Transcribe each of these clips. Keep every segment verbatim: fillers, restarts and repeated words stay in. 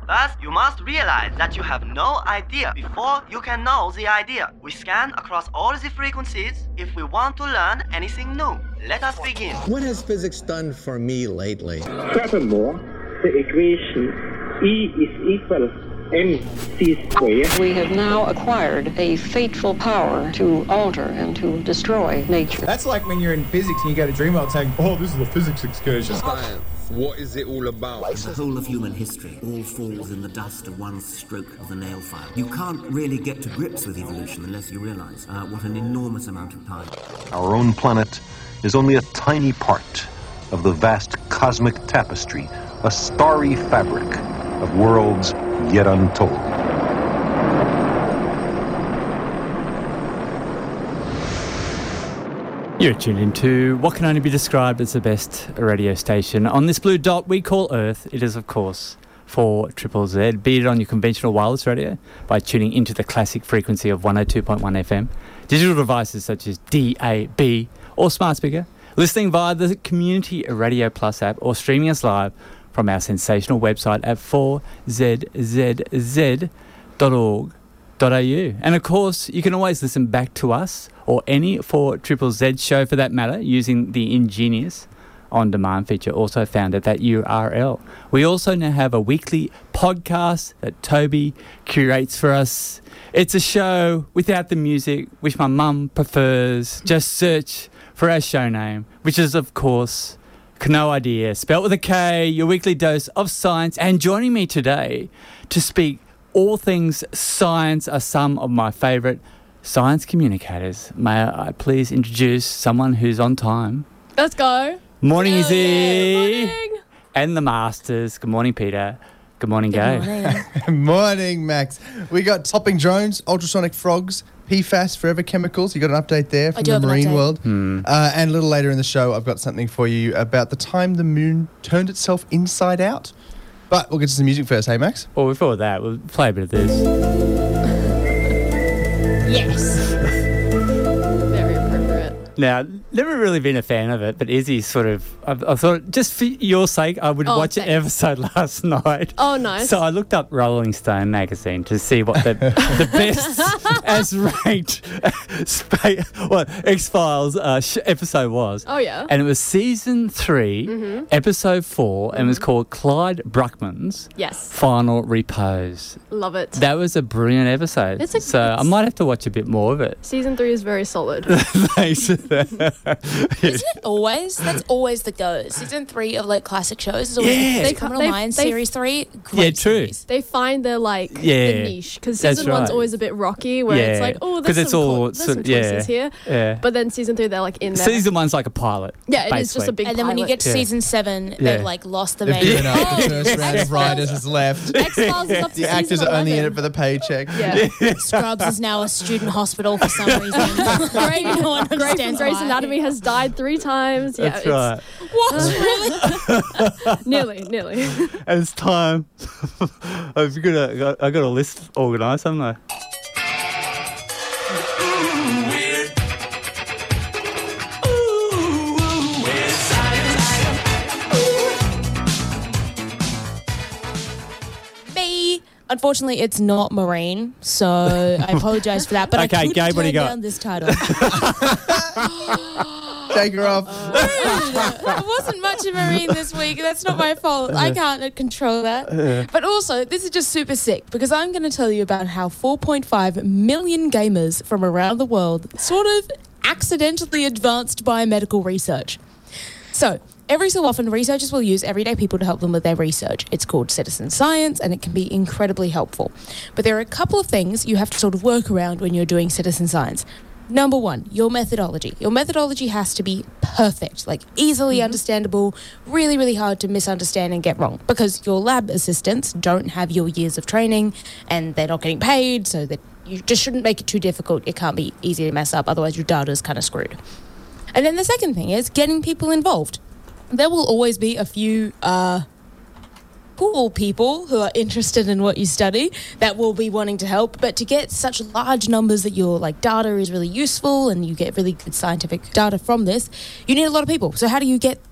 First, you must realize that you have no idea before you can know the idea. We scan across all the frequencies if we want to learn anything new. Let us begin. What has physics done for me lately? Furthermore, the equation E is equal mc squared. We have now acquired a fateful power to alter and to destroy nature. That's like when you're in physics and you go to Dreamworld saying, oh, this is a physics excursion. Science. What is it all about? The whole of human history all falls in the dust of one stroke of the nail file. You can't really get to grips with evolution unless you realise uh, what an enormous amount of time. Our own planet is only a tiny part of the vast cosmic tapestry, a starry fabric of worlds yet untold. You're tuned into what can only be described as the best radio station on this blue dot we call Earth. It is, of course, for Triple Z. Beat it on your conventional wireless radio by tuning into the classic frequency of one oh two point one F M. Digital devices such as D A B or smart speaker. Listening via the Community Radio Plus app or streaming us live from our sensational website at four z z z dot org dot a u. And of course, you can always listen back to us or any four Triple Z show for that matter using the ingenious on-demand feature also found at that U R L. We also now have a weekly podcast that Toby curates for us. It's a show without the music, which my mum prefers. Just search for our show name, which is, of course, No Idea, spelt with a K, your weekly dose of science. And joining me today to speak all things science are some of my favourite science communicators. May I please introduce someone who's on time? Let's go. Morning, Hell Izzy. yeah. Morning. And the Masters. Good morning, Peter. Good morning, Gabe. Morning. Morning, Max. We got topping drones, ultrasonic frogs, P FAS, forever chemicals. You got an update there from the marine world. Hmm. Uh, and a little later in the show, I've got something for you about the time the moon turned itself inside out. But we'll get to some music first, hey, Max? Well, before that, we'll play a bit of this. Yes. Very appropriate. Now, never really been a fan of it, but Izzy sort of, I, I thought, just for your sake, I would Oh, watch thanks. an episode last night. Oh, nice. So I looked up Rolling Stone magazine to see what the the best as ranked spa- what X-Files uh, sh- episode was. Oh, yeah. And it was season three, Mm-hmm. episode four, and it was called Clyde Bruckman's Yes. Final Repose. Love it. That was a brilliant episode. It's a- so I it's- might have to watch a bit more of it. Season three is very solid. Thanks. Isn't it always? That's always the go. Season three of like classic shows is always Yeah. they They Criminal they- Minds. they- Series three, great Yeah, true. series. They find their, like, Yeah, the niche. Because that's season one's right. always a bit rocky, where Yeah. it's like, oh, 'Cause there's it's some, all co- there's sort- some choices yeah. here. Yeah. But then season three, they're, like, in there. Season one's like a pilot. yeah, it is just a basically. big And then when you pilot. get to Yeah. season seven, Yeah. they've like lost the They've main. given up. Oh, The first round of writers is left. X-Files is up to The actors season are only in eleven. it for the paycheck. Yeah. Scrubs is now a student hospital for some reason. Grey, no one Grey from understands Grey's why. Anatomy has died three times. Yeah, That's it's right. What? Really? nearly, nearly. And it's time. I've got a, I got a list organised, haven't I? Me. Unfortunately, it's not marine, so I apologise for that. But Okay, I could Gabe, what do you turn got? down this title. Take her off. It wasn't much of marine this week. That's not my fault. I can't control that. But also, this is just super sick because I'm going to tell you about how four point five million gamers from around the world sort of accidentally advanced biomedical research. So, every so often, researchers will use everyday people to help them with their research. It's called citizen science, and it can be incredibly helpful. But there are a couple of things you have to sort of work around when you're doing citizen science. Number one, your methodology. Your methodology has to be perfect, like easily understandable, really, really hard to misunderstand and get wrong, because your lab assistants don't have your years of training and they're not getting paid, so that you just shouldn't make it too difficult. It can't be easy to mess up, otherwise your data is kind of screwed. And then the second thing is getting people involved. There will always be a few uh, cool people who are interested in what you study that will be wanting to help, but to get such large numbers that your like data is really useful and you get really good scientific data from this, you need a lot of people. So how do you get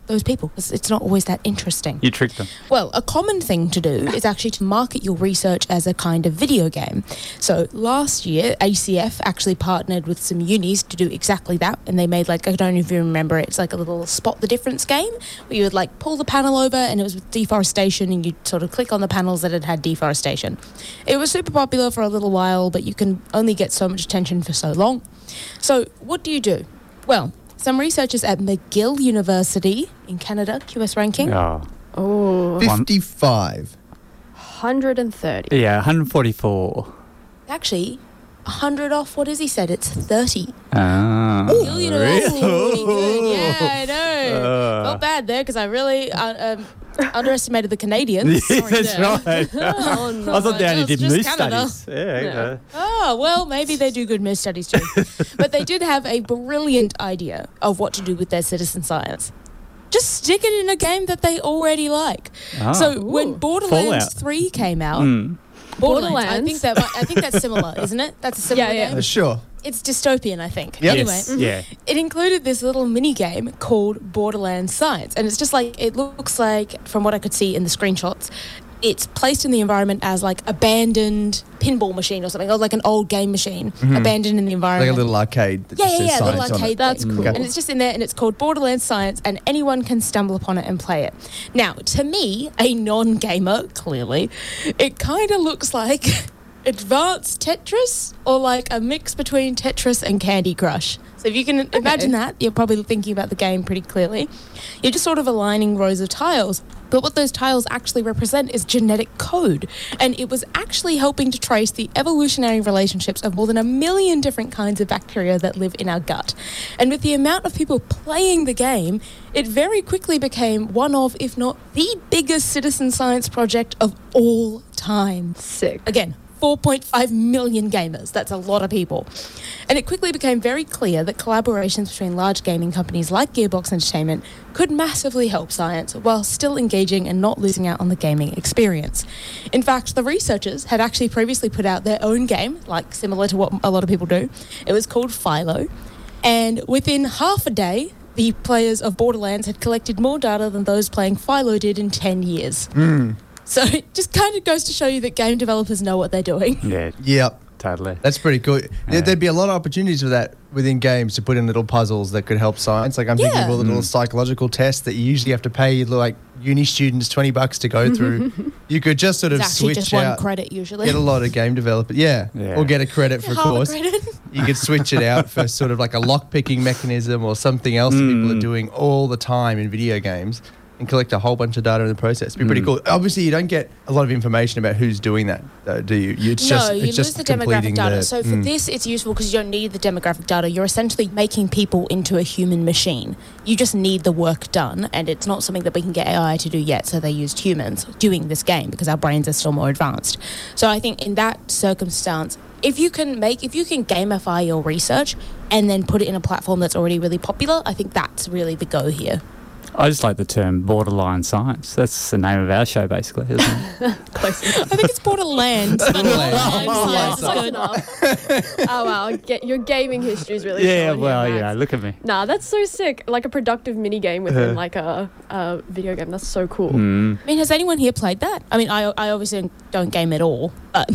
those people because it's not always that interesting. You tricked them. Well, a common thing to do is actually to market your research as a kind of video game. So last year, A C F actually partnered with some unis to do exactly that, and they made like, I don't know if you remember it, it's like a little spot the difference game where you would like pull the panel over and it was with deforestation and you'd sort of click on the panels that had had deforestation. It was super popular for a little while, but you can only get so much attention for so long. So what do you do? Well, some researchers at McGill University in Canada, Q S ranking. Oh. Oh. fifty-five. one hundred thirty. Yeah, one hundred forty-four. Actually, one hundred off, what has he said? It's thirty. Ah. McGill University, pretty good. Yeah, I know. Uh. Not bad there, because I really uh, um, underestimated the Canadians. Yeah, Sorry that's there. right. Oh, no, I thought they only just- did just moose Canada. studies. Yeah, yeah. Oh, well, maybe they do good moose studies too. But they did have a brilliant idea of what to do with their citizen science. Just stick it in a game that they already like. Ah. So when Ooh. Borderlands Fallout. three came out, Mm. Borderlands, I Borderlands. think that I think that's similar, isn't it? That's a similar Yeah, yeah. game. Uh, sure. It's dystopian, I think. Yep. Anyway, Yes, yeah. it included this little mini game called Borderlands Science, and it's just like it looks like, from what I could see in the screenshots, it's placed in the environment as like abandoned pinball machine or something, or like an old game machine abandoned in the Like environment. a little arcade that yeah, just yeah, says yeah, science little on arcade. it. That's thing. cool. And it's just in there, and it's called Borderlands Science, and anyone can stumble upon it and play it. Now, to me, a non-gamer, clearly, it kind of looks like advanced Tetris, or like a mix between Tetris and Candy Crush. So if you can imagine that, you're probably thinking about the game pretty clearly. You're just sort of aligning rows of tiles. But what those tiles actually represent is genetic code. And it was actually helping to trace the evolutionary relationships of more than a million different kinds of bacteria that live in our gut. And with the amount of people playing the game, it very quickly became one of, if not the biggest citizen science project of all time. Sick. Again, four point five million gamers. That's a lot of people. And it quickly became very clear that collaborations between large gaming companies like Gearbox Entertainment could massively help science while still engaging and not losing out on the gaming experience. In fact, the researchers had actually previously put out their own game, like similar to what a lot of people do. It was called Philo. And within half a day, the players of Borderlands had collected more data than those playing Philo did in ten years. Mm. So it just kind of goes to show you that game developers know what they're doing. Yeah, Yep. totally. That's pretty cool. There, Yeah. there'd be a lot of opportunities for that within games to put in little puzzles that could help science. Like I'm thinking of Yeah. all the little psychological tests that you usually have to pay like uni students twenty bucks to go through. You could just sort of It's actually switch just one out, credit usually. get a lot of game developers, yeah, Yeah. or get a credit for a Half a course. credit. You could switch it out for sort of like a lock picking mechanism or something else that people are doing all the time in video games, and collect a whole bunch of data in the process. It'd be pretty cool. Obviously, you don't get a lot of information about who's doing that, though, do you? You- It's no, just, you it's lose just the completing demographic data. the- so for mm. this, it's useful because you don't need the demographic data. You're essentially making people into a human machine. You just need the work done, and it's not something that we can get A I to do yet. So they used humans doing this game because our brains are still more advanced. So I think in that circumstance, if you can make, if you can gamify your research and then put it in a platform that's already really popular, I think that's really the go here. I just like the term borderline science. That's the name of our show, basically, isn't it? I think it's Borderlands. but Borderlands. Borderlands Close is good. Oh wow, Get, your gaming history is really Yeah, showing well, here, you know, Max. look at me. Nah, that's so sick. Like a productive mini game within like a, a video game. That's so cool. Mm. I mean, has anyone here played that? I mean, I, I obviously don't game at all, but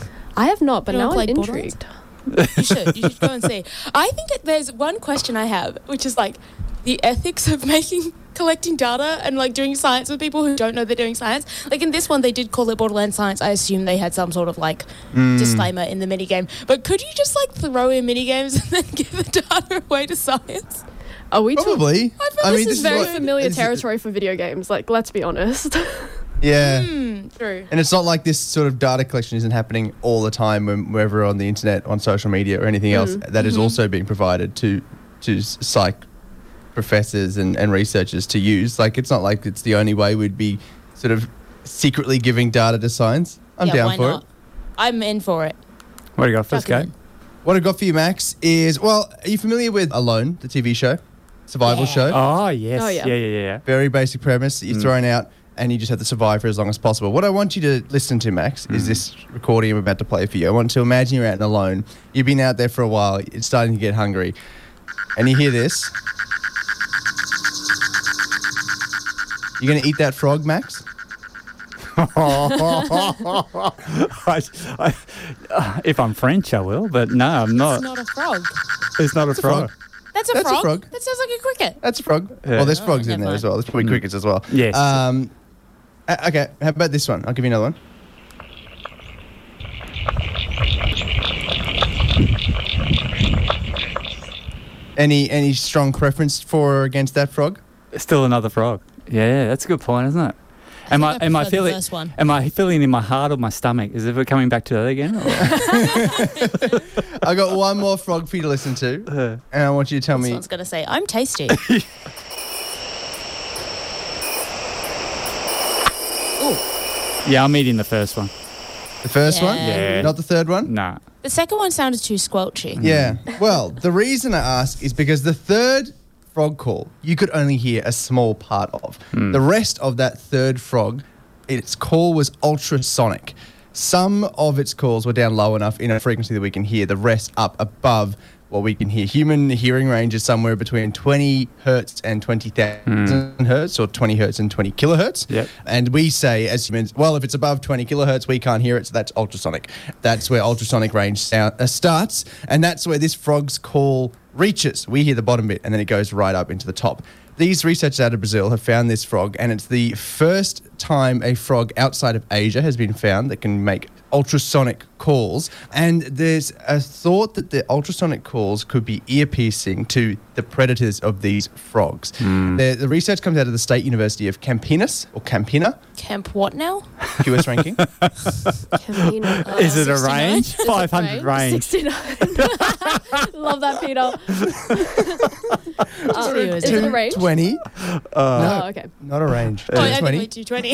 I have not, but You now wanna I'm play Borderlands? intrigued. you should. You should go and see. I think that there's one question I have, which is like the ethics of making, collecting data and like doing science with people who don't know they're doing science. Like in this one, they did call it Borderlands Science. I assume they had some sort of like Mm. disclaimer in the minigame. But could you just like throw in minigames and then give the data away to science? Are we talking? Probably. I feel I This mean, is very what- familiar this is- territory for video games. Like, let's be honest. Yeah. Hmm, true. And it's not like this sort of data collection isn't happening all the time when wherever on the internet, on social media, or anything else that is also being provided to to psych professors and, and researchers to use. Like, it's not like it's the only way we'd be sort of secretly giving data to science. I'm yeah, down why for not? it. I'm in for it. What do you got? First Chuck it go. in. What I've got for you, Max, is, well, are you familiar with Alone, the T V show? Survival Yeah. show? Oh, yes. Oh, yeah, yeah. yeah, yeah. yeah. Very basic premise. You're thrown out and you just have to survive for as long as possible. What I want you to listen to, Max, is this recording I'm about to play for you. I want to imagine you're out and alone. You've been out there for a while. It's starting to get hungry. And you hear this. You going to eat that frog, Max? I, I, uh, if I'm French, I will, but no, I'm not. It's not a frog. It's not a It's a frog. frog. That's a That's a frog. frog. That sounds like a cricket. That's a frog. Yeah. Well, there's Oh, frogs in never there mind. as well. There's probably crickets as well. Yes. Um, uh, okay, how about this one? I'll give you another one. Any any strong preference for or against that frog? Still another frog. Yeah, that's a good point, isn't it? Am I, think I am I prefer the feeling first one. am I feeling in my heart or my stomach? Is it coming back to that again? or- I got one more frog for you to listen to, Uh, and I want you to tell This me. one's going to say, I'm tasty. yeah, I'm eating the first one. The first one? Yeah. Yeah. Not the third one? Nah. The second one sounded too squelchy. Yeah. Well, the reason I ask is because the third frog call you could only hear a small part of. The rest of that third frog, its call was ultrasonic. Some of its calls were down low enough in a frequency that we can hear, the rest up above what we can hear. Human hearing range is somewhere between twenty hertz and twenty thousand hertz, or twenty hertz and twenty kilohertz. Yep. And we say as humans, well, if it's above twenty kilohertz, we can't hear it, so that's ultrasonic. That's where ultrasonic range sound, uh, starts, and that's where this frog's call reaches. We hear the bottom bit, and then it goes right up into the top. These researchers out of Brazil have found this frog, and it's the first time a frog outside of Asia has been found that can make ultrasonic calls. And there's a thought that the ultrasonic calls could be ear-piercing to the predators of these frogs. The, the research comes out of the State University of Campinas, or Campina, Camp what now? Q S ranking. Campina. Uh, Is it a sixty-nine? range? five hundred range. sixty-nine. Love that, Peter. Just Um, do it. is it a range? two twenty. Oh, okay. Not a range. Oh, I two twenty. think two twenty.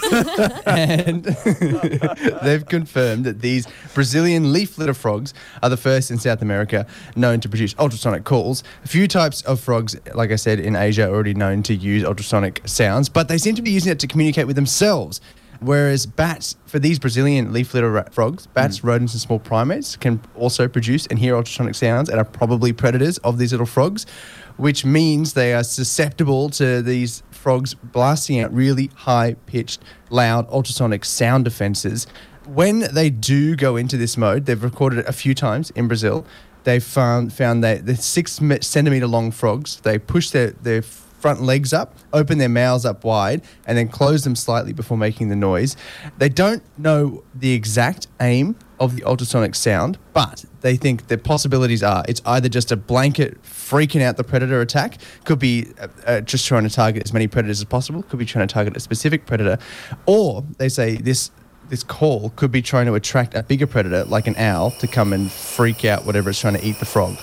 And they've confirmed that these Brazilian leaf litter frogs are the first in South America known to produce ultrasonic calls. A few types of frogs, like I said, in Asia are already known to use ultrasonic sounds, but they seem to be using it to communicate with themselves. Whereas bats, for these Brazilian leaf litter ra- frogs, bats, rodents, and small primates can also produce and hear ultrasonic sounds and are probably predators of these little frogs, which means they are susceptible to these frogs blasting out really high-pitched, loud ultrasonic sound defenses. When they do go into this mode, they've recorded it a few times in Brazil. They've found found that the six me- centimeter long frogs, they push their, their front legs up, open their mouths up wide, and then close them slightly before making the noise. They don't know the exact aim of the ultrasonic sound, but they think the possibilities are it's either just a blanket freaking out the predator attack, could be uh, uh, just trying to target as many predators as possible, could be trying to target a specific predator, or they say this this call could be trying to attract a bigger predator like an owl to come and freak out whatever it's trying to eat the frog.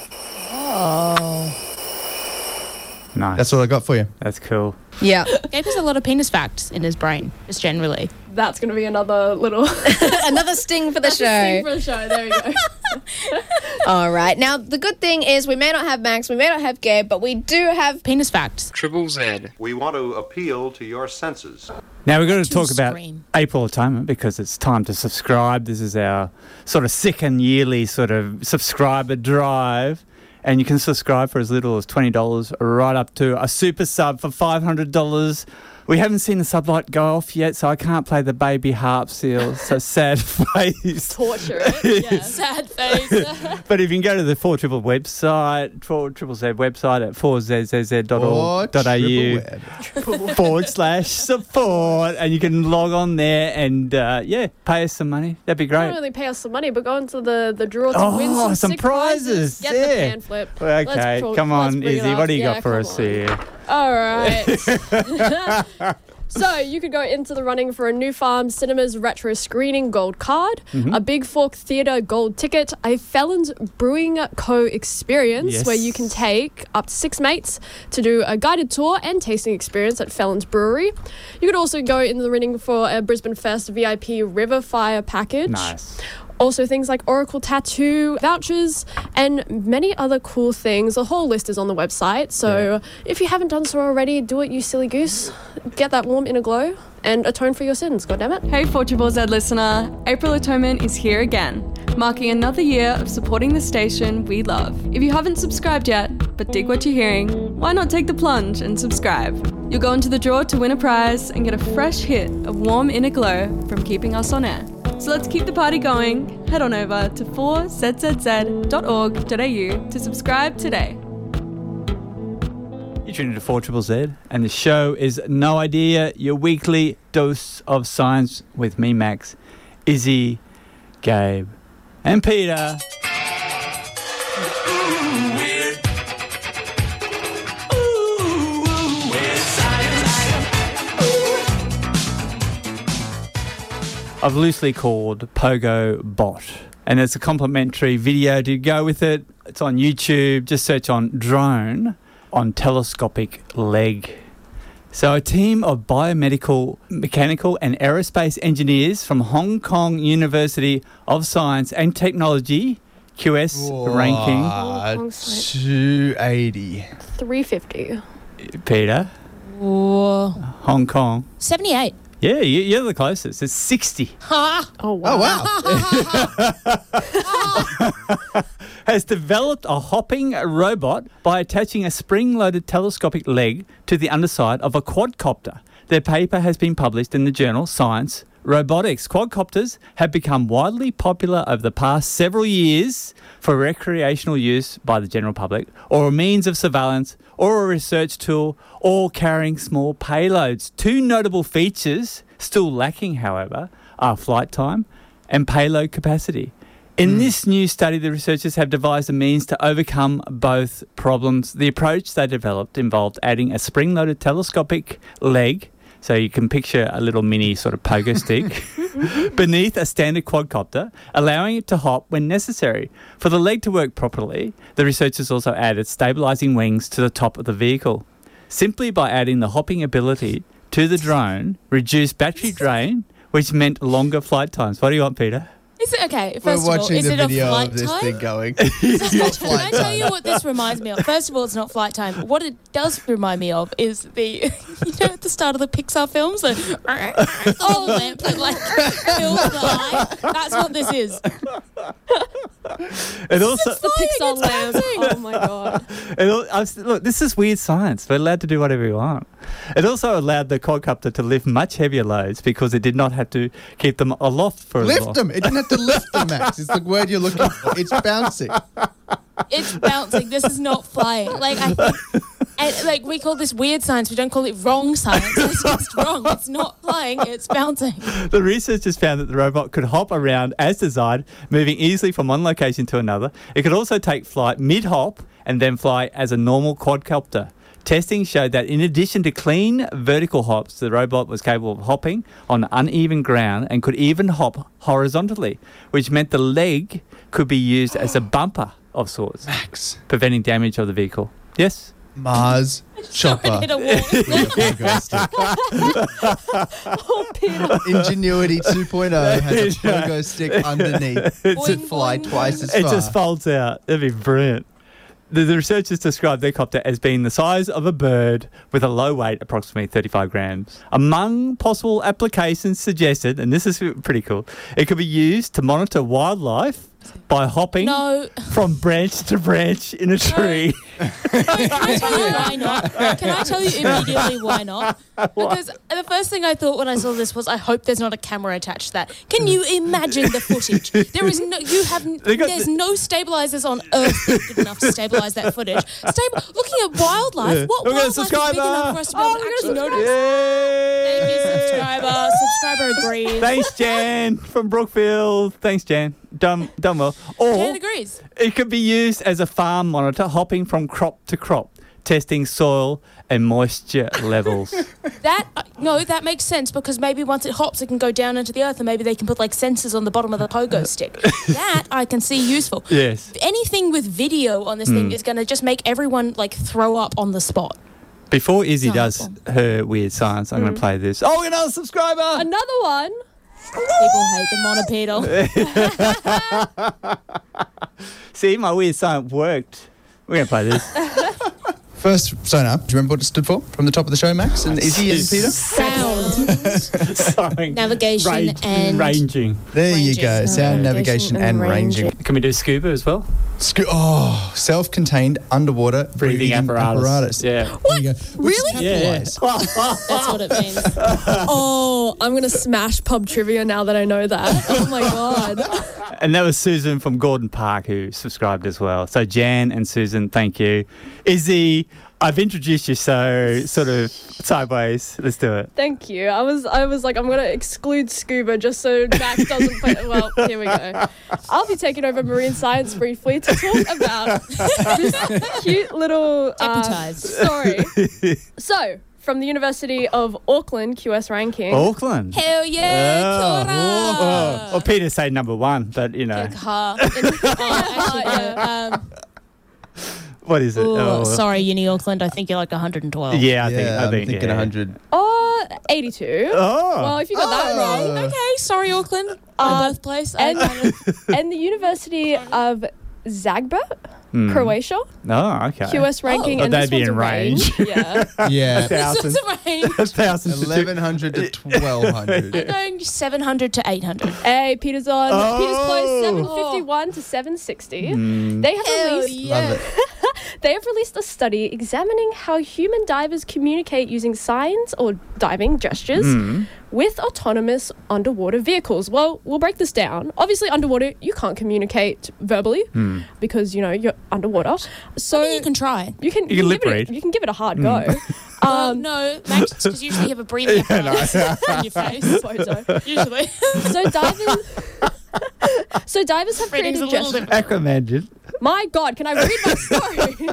Oh. Nice. That's all I got for you. That's cool. Yeah. Gabe has a lot of penis facts in his brain, just generally. That's going to be another little Another sting for the show. thing for the show. There we go. All right. Now, the good thing is we may not have Max, we may not have Gabe, but we do have Penis facts. Triple Z. We want to appeal to your senses. Now we've got to To talk about scream. April Atonement because it's time to subscribe. This is our sort of second yearly sort of subscriber drive. And you can subscribe for as little as twenty dollars right up to a super sub for five hundred dollars. We haven't seen the sublight go off yet, so I can't play the baby harp seal. So sad face. Torture it. Yeah. Sad face. But if you can go to the four triple website, four triple Z website at four z z z dot org dot a u forward slash support, and you can log on there and uh, yeah, pay us some money. That'd be Not great. really pay us some money, but go into the, the draw to Oh, win some, some sick prizes. prizes, Get yeah. the pan flip. Okay, Let's pro- come let's on, bring it Izzy. up. What do you Yeah, got for come us on. here? All right. So you could go into the running for a New Farm Cinemas Retro Screening Gold Card, Mhm. a Big Fork Theatre Gold Ticket, a Felons Brewing Co. experience Yes. where you can take up to six mates to do a guided tour and tasting experience at Felons Brewery. You could also go into the running for a Brisbane Fest V I P River Fire package. Nice. Also things like Oracle Tattoo vouchers and many other cool things. The whole list is on the website. So if you haven't done so already, do it, you silly goose. Get that warm inner glow and atone for your sins, goddammit. Hey four Triple Z listener, April Atonement is here again. marking another year of supporting the station we love. If you haven't subscribed yet, but dig what you're hearing, why not take the plunge and subscribe? You'll go into the draw to win a prize and get a fresh hit of warm inner glow from keeping us on air. So let's keep the party going. Head on over to four z z z dot org dot a u to subscribe today. You're tuning to four Z Z, and the show is No Idea, your weekly dose of science with me, Max, Izzy, Gabe, and Peter. I've loosely called Pogo Bot, and it's a complimentary video to go with it. It's on YouTube. Just search on drone on telescopic leg. So a team of biomedical, mechanical and aerospace engineers from Hong Kong University of Science and Technology, Q S Whoa, ranking. two eighty. three fifty. Peter? Whoa. Hong Kong. seventy-eight. Yeah, you- you're the closest. It's sixty. Oh, wow. Has developed a hopping robot by attaching a spring-loaded telescopic leg to the underside of a quadcopter. Their paper has been published in the journal Science Robotics. Quadcopters have become widely popular over the past several years for recreational use by the general public, or a means of surveillance, or a research tool, or carrying small payloads. Two notable features still lacking, however, are flight time and payload capacity. In this new study, the researchers have devised a means to overcome both problems. The approach they developed involved adding a spring-loaded telescopic leg, so you can picture a little mini sort of pogo stick, beneath a standard quadcopter, allowing it to hop when necessary. For the leg to work properly, the researchers also added stabilising wings to the top of the vehicle. Simply by adding the hopping ability to the drone, reduced battery drain, which meant longer flight times. What do you want, Peter? Is it okay? First We're of all, watching is the it a video flight of this time? thing going. Can It's not I flight tell time. you what this reminds me of? First of all, it's not flight time. What it does remind me of is the, you know, at the start of the Pixar films, the oh lamp that like fills the eye. That's what this is. It also, The Pixar lamp. Oh my god. it al- I was- look, this is weird science. We're allowed to do whatever we want. It also allowed the quadcopter to lift much heavier loads because it did not have to keep them aloft for as long. Lift them. It didn't have to lift them, Max. It's the word you're looking for. It's bouncing. It's bouncing. This is not flying. Like I think, and like we call this weird science. We don't call it wrong science. It's just wrong. It's not flying. It's bouncing. The researchers found that the robot could hop around as desired, moving easily from one location to another. It could also take flight mid-hop and then fly as a normal quadcopter. Testing showed that in addition to clean vertical hops, the robot was capable of hopping on uneven ground and could even hop horizontally, which meant the leg could be used as a bumper of sorts, Max. preventing damage of the vehicle. Yes? Mars chopper. Hit a wall. Oh, Peter. Ingenuity two point oh has a pogo stick underneath to Boing, fly boing, twice as It far. just folds out. That'd be brilliant. The, the researchers described their copter as being the size of a bird with a low weight, approximately thirty-five grams. Among possible applications suggested, and this is pretty cool, it could be used to monitor wildlife by hopping No. from branch to branch in a tree. Can I tell you why not? Can I tell you immediately why not? Because the first thing I thought when I saw this was, I hope there's not a camera attached to that. Can you imagine the footage? There is no, you have, They got there's the- no stabilizers on Earth that are good enough to stabilize that footage. Stable, looking at wildlife, Yeah. what Look at wildlife is big subscriber. enough for us to be able to actually notice? Yay! Thank you, subscriber. Subscriber agrees. Thanks, Jan from Brookfield. Thanks, Jan. Done, done well. Or Jan agrees. it could be used as a farm monitor, hopping from crop to crop, testing soil and moisture levels. That uh, no, that makes sense because maybe once it hops, it can go down into the earth, and maybe they can put like sensors on the bottom of the pogo stick. That I can see useful. Yes. Anything with video on this thing is going to just make everyone like throw up on the spot. Before Izzy Not does helpful. her weird science, I'm going to play this. Oh, another subscriber! Another one. People hate the monopedal. See, my weird science worked. We're going to play this. First sonar, do you remember what it stood for from the top of the show, Max? And Izzy and Peter? Sound. Sorry. Navigation Range- and... Ranging. There you go. Ranging. Sound, navigation, and ranging. Can we do scuba as well? Scu- oh, self-contained underwater Breathing, breathing, apparatus. Yeah. What? There you go. Which is Really? Yeah. capitalised. That's what it means. Oh, I'm going to smash pub trivia now that I know that. Oh my God. And that was Susan from Gordon Park who subscribed as well. So Jan and Susan, thank you. Izzy, I've introduced you so sort of sideways. Let's do it. Thank you. I was I was like, I'm going to exclude scuba just so Max doesn't play. Well, here we go. I'll be taking over marine science briefly to talk about this cute little uh, Deputise. story. So, from the University of Auckland Q S ranking. Auckland. Hell yeah, Oh. kia ora. Oh. Well, Peter say number one, but you know, Ha. Oh, actually, no, um, what is it? ooh, Oh. sorry, Uni Auckland. I think you're like one hundred twelve. Yeah, I think. Yeah, I I'm think thinking yeah. one hundred. Oh, eighty-two. Oh. Well, if you got that wrong. Okay, sorry, Auckland. Um, My birthplace. I and, kind of- and the University of Zagreb, Hmm. Croatia, Oh, okay. Q S ranking, Oh, and they'd this be one's in a range. Yeah. Yeah. This is a range. A thousand. to two- eleven hundred to twelve hundred. I'm going seven hundred to eight hundred. Hey, Peter's on. Oh. Peter's close. seven fifty-one to seven sixty. They have Hell released. yeah. Love it. They have released a study examining how human divers communicate using signs or diving gestures with autonomous underwater vehicles. Well, we'll break this down. Obviously, underwater, you can't communicate verbally because, you know, you're underwater. So I mean, you can try. you can, You can give lip it, read. You can give it a hard go. Well, Um, no, Max, because usually you have a breathing apparatus in your face. suppose so. Usually. So divers, so divers have Reading's created a little gestures. Aquaman did. My God, can I read my story?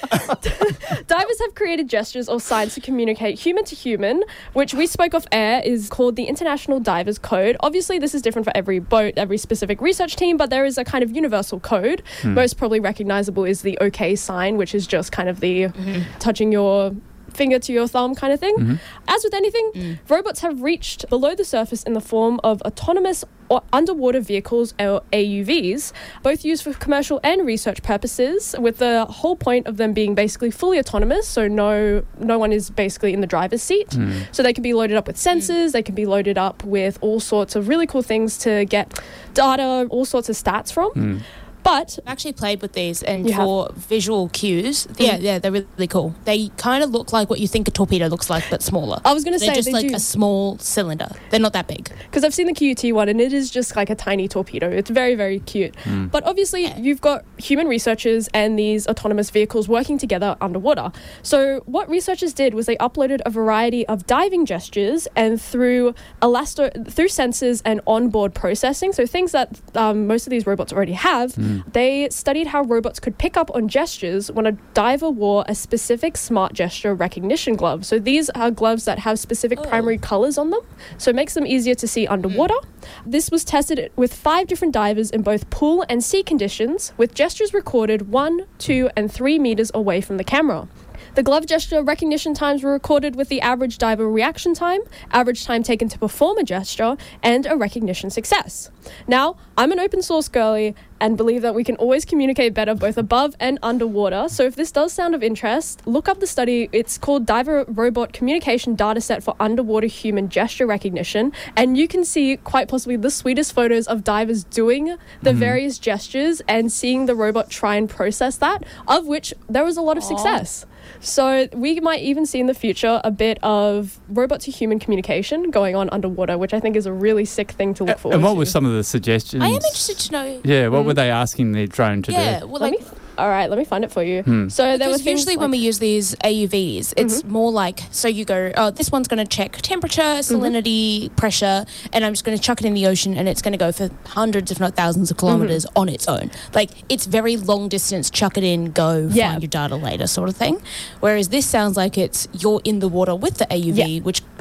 Divers have created gestures or signs to communicate human to human, which we spoke off air is called the International Divers Code. Obviously, this is different for every boat, every specific research team, but there is a kind of universal code. Most probably recognizable is the OK sign, which is just kind of the touching your finger to your thumb kind of thing. As with anything, robots have reached below the surface in the form of autonomous or underwater vehicles, or A U Vs, both used for commercial and research purposes, with the whole point of them being basically fully autonomous, so no no one is basically in the driver's seat. So they can be loaded up with sensors, they can be loaded up with all sorts of really cool things to get data, all sorts of stats from. But I've actually played with these, and You for visual cues, yeah, yeah, they're really cool. They kind of look like what you think a torpedo looks like, but smaller. I was going to They're say just they like do. a small cylinder. They're not that big. Because I've seen the Q U T one and it is just like a tiny torpedo. It's very, very cute. But obviously, you've got human researchers and these autonomous vehicles working together underwater. So, what researchers did was they uploaded a variety of diving gestures, and through elasto- through sensors and onboard processing, so things that um, most of these robots already have, they studied how robots could pick up on gestures when a diver wore a specific smart gesture recognition glove. So, these are gloves that have specific primary colors on them, so it makes them easier to see underwater. This was tested with five different divers in both pool and sea conditions, with gestures recorded one, two, and three meters away from the camera. The glove gesture recognition times were recorded with the average diver reaction time, average time taken to perform a gesture, and a recognition success. Now, I'm an open source girly and believe that we can always communicate better both above and underwater. So if this does sound of interest, look up the study. It's called Diver Robot Communication Dataset for Underwater Human Gesture Recognition. And you can see quite possibly the sweetest photos of divers doing the various gestures and seeing the robot try and process that, of which there was a lot of success. So we might even see in the future a bit of robot to human communication going on underwater, which I think is a really sick thing to look forward And what to. were some of the suggestions? I am interested to know. Yeah, what were they asking the drone to Yeah, do? well, Let like, me, all right, let me find it for you. So there were because things usually like, when we use these A U Vs, it's more like, so you go, oh, this one's going to check temperature, salinity, pressure, and I'm just going to chuck it in the ocean, and it's going to go for hundreds, if not thousands of kilometers on its own. Like, it's very long distance, chuck it in, go, Yeah. find your data later sort of thing. Whereas this sounds like it's, you're in the water with the A U V, Yeah. which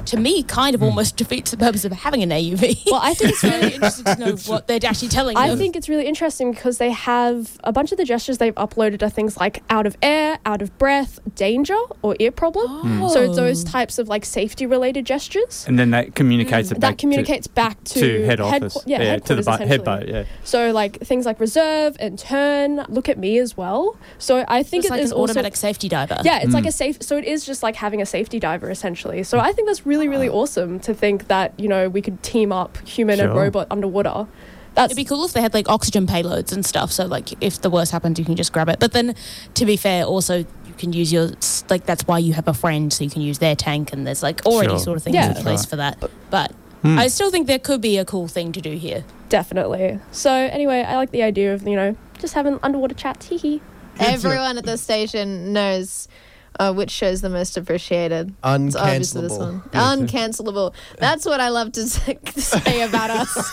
to me, kind of almost defeats the purpose of having an A U V. Well, I think it's really interesting to know what they're actually telling them. I think it's really interesting because they have a bunch of the gestures they've uploaded are things like out of air, out of breath, danger, or ear problem. Oh. So it's those types of like safety related gestures. And then that communicates it back That communicates to, back to, to head head, office. Yeah, yeah to the headquarters, bu- head essentially. boat, yeah. So like things like reserve and turn, look at me as well. So I think it's it like is an also, automatic safety diver. Yeah, it's Mm. like a safe. So it is just like having a safety diver essentially. So I think that's really, really awesome to think that, you know, we could team up human and Sure. robot underwater. That's It'd be cool if they had like oxygen payloads and stuff. So like if the worst happens, you can just grab it. But then, to be fair, also you can use your like that's why you have a friend, so you can use their tank, and there's like already Sure. sort of things Yeah. in place for that. But Hmm. I still think there could be a cool thing to do here. definitely. So anyway, I like the idea of, you know, just having underwater chats. Hee hee. Everyone at the station knows uh, which show's the most appreciated. It's obviously this one. Uncancelable. That's what I love to say about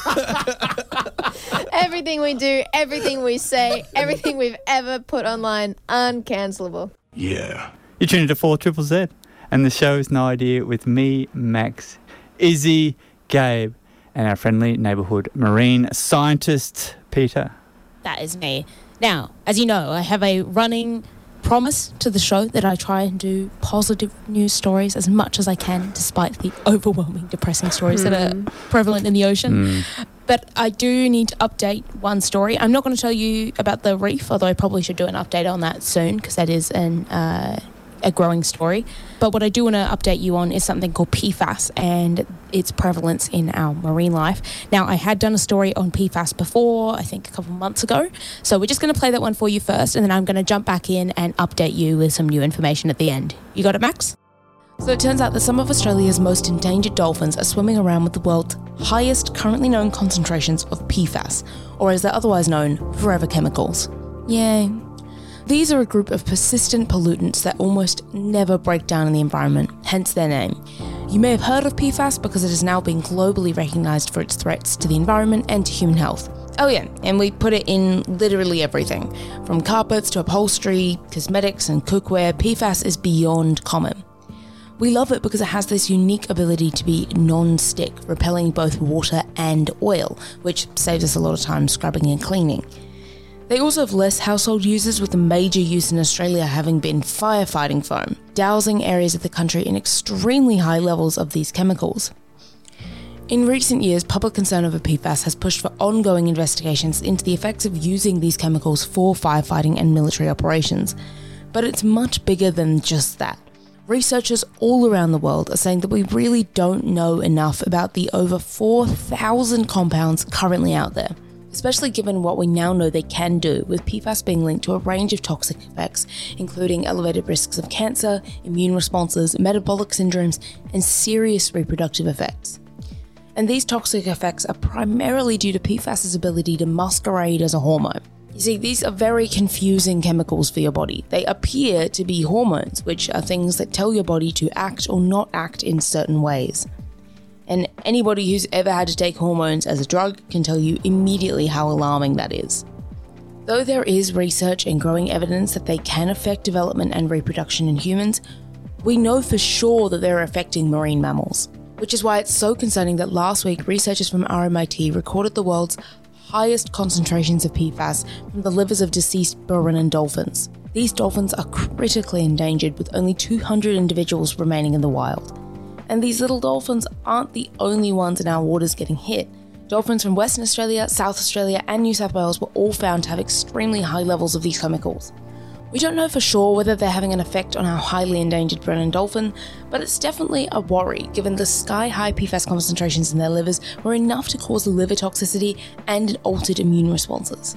us. Everything we do, everything we say, everything we've ever put online, uncancelable. Yeah. You're tuning to four Triple Z, and the show is No Idea with me, Max, Izzy, Gabe, and our friendly neighbourhood marine scientist, Peter. That is me. Now, as you know, I have a running promise to the show that I try and do positive news stories as much as I can, despite the overwhelming, depressing stories that are prevalent in the ocean. But I do need to update one story. I'm not going to tell you about the reef, although I probably should do an update on that soon, because that is an uh, a growing story. But what I do want to update you on is something called P FAS and its prevalence in our marine life. Now, I had done a story on P FAS before, I think a couple of months ago. So we're just going to play that one for you first, and then I'm going to jump back in and update you with some new information at the end. You got it, Max? So it turns out that some of Australia's most endangered dolphins are swimming around with the world's highest currently known concentrations of P FAS, or as they're otherwise known, forever chemicals. Yay. These are a group of persistent pollutants that almost never break down in the environment, hence their name. You may have heard of P FAS because it is now being globally recognised for its threats to the environment and to human health. Oh yeah, and we put it in literally everything. From carpets to upholstery, cosmetics and cookware, P FAS is beyond common. We love it because it has this unique ability to be non-stick, repelling both water and oil, which saves us a lot of time scrubbing and cleaning. They also have less household uses, with the major use in Australia having been firefighting foam, dousing areas of the country in extremely high levels of these chemicals. In recent years, public concern over P FAS has pushed for ongoing investigations into the effects of using these chemicals for firefighting and military operations. But it's much bigger than just that. Researchers all around the world are saying that we really don't know enough about the over four thousand compounds currently out there, especially given what we now know they can do, with P FAS being linked to a range of toxic effects, including elevated risks of cancer, immune responses, metabolic syndromes, and serious reproductive effects. And these toxic effects are primarily due to P FAS's ability to masquerade as a hormone. You see, these are very confusing chemicals for your body. They appear to be hormones, which are things that tell your body to act or not act in certain ways. And anybody who's ever had to take hormones as a drug can tell you immediately how alarming that is. Though there is research and growing evidence that they can affect development and reproduction in humans, we know for sure that they're affecting marine mammals. Which is why it's so concerning that last week researchers from R M I T recorded the world's highest concentrations of P FAS from the livers of deceased Burrunan dolphins. These dolphins are critically endangered, with only two hundred individuals remaining in the wild. And these little dolphins aren't the only ones in our waters getting hit. Dolphins from Western Australia, South Australia, and New South Wales were all found to have extremely high levels of these chemicals. We don't know for sure whether they're having an effect on our highly endangered Brennan dolphin, but it's definitely a worry given the sky-high P FAS concentrations in their livers were enough to cause liver toxicity and altered immune responses.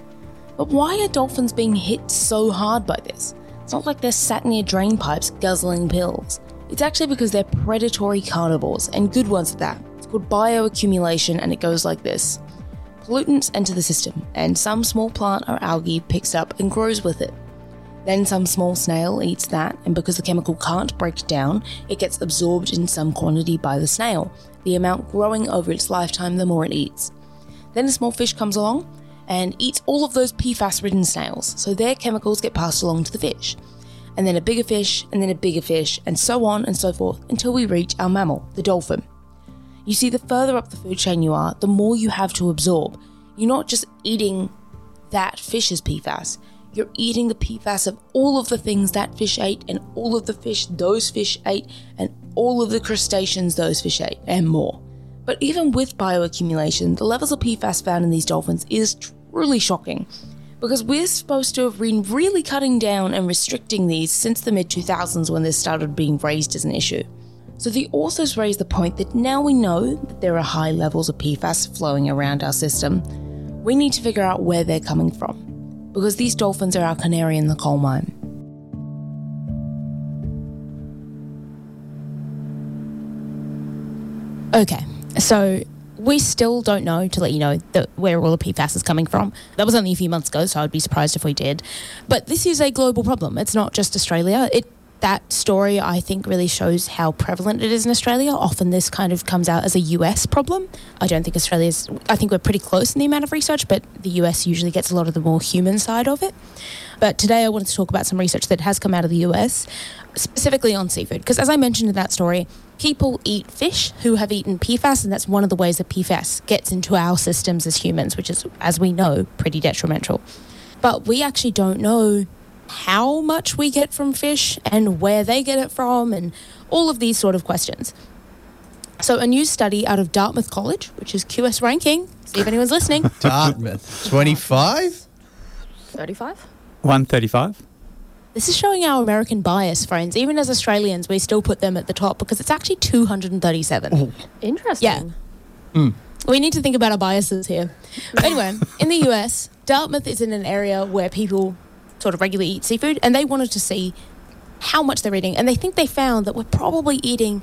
But why are dolphins being hit so hard by this? It's not like they're sat near drain pipes guzzling pills. It's actually because they're predatory carnivores, and good ones at that. It's called bioaccumulation, and it goes like this. Pollutants enter the system, and some small plant or algae picks it up and grows with it. Then some small snail eats that, and because the chemical can't break down, it gets absorbed in some quantity by the snail, the amount growing over its lifetime the more it eats. Then a small fish comes along and eats all of those P FAS-ridden snails, so their chemicals get passed along to the fish. and then a bigger fish, and then a bigger fish, and so on and so forth until we reach our mammal, the dolphin. You see, the further up the food chain you are, the more you have to absorb. You're not just eating that fish's P FAS, you're eating the P FAS of all of the things that fish ate, and all of the fish those fish ate, and all of the crustaceans those fish ate, and more. But even with bioaccumulation, the levels of P FAS found in these dolphins is truly shocking, because we're supposed to have been really cutting down and restricting these since the mid two thousands when this started being raised as an issue. So the authors raise the point that now we know that there are high levels of P FAS flowing around our system, we need to figure out where they're coming from, because these dolphins are our canary in the coal mine. Okay, so we still don't know, to let you know, that where all the P FAS is coming from. That was only a few months ago, so I'd be surprised if we did. But this is a global problem. It's not just Australia. It That story, I think, really shows how prevalent it is in Australia. Often this kind of comes out as a U S problem. I don't think Australia's... I think we're pretty close in the amount of research, but the U S usually gets a lot of the more human side of it. But today I wanted to talk about some research that has come out of the U S, specifically on seafood. Because as I mentioned in that story, people eat fish who have eaten P FAS, and that's one of the ways that P FAS gets into our systems as humans, which is, as we know, pretty detrimental. But we actually don't know how much we get from fish and where they get it from and all of these sort of questions. So a new study out of Dartmouth College, which is Q S ranking, see if anyone's listening. Dartmouth, twenty-five? thirty-five? one thirty-five. This is showing our American bias, friends. Even as Australians, we still put them at the top because it's actually two hundred thirty-seven. Oh. Interesting. Yeah. Mm. We need to think about our biases here. But anyway, in the U S, Dartmouth is in an area where people sort of regularly eat seafood, and they wanted to see how much they're eating, and they think they found that we're probably eating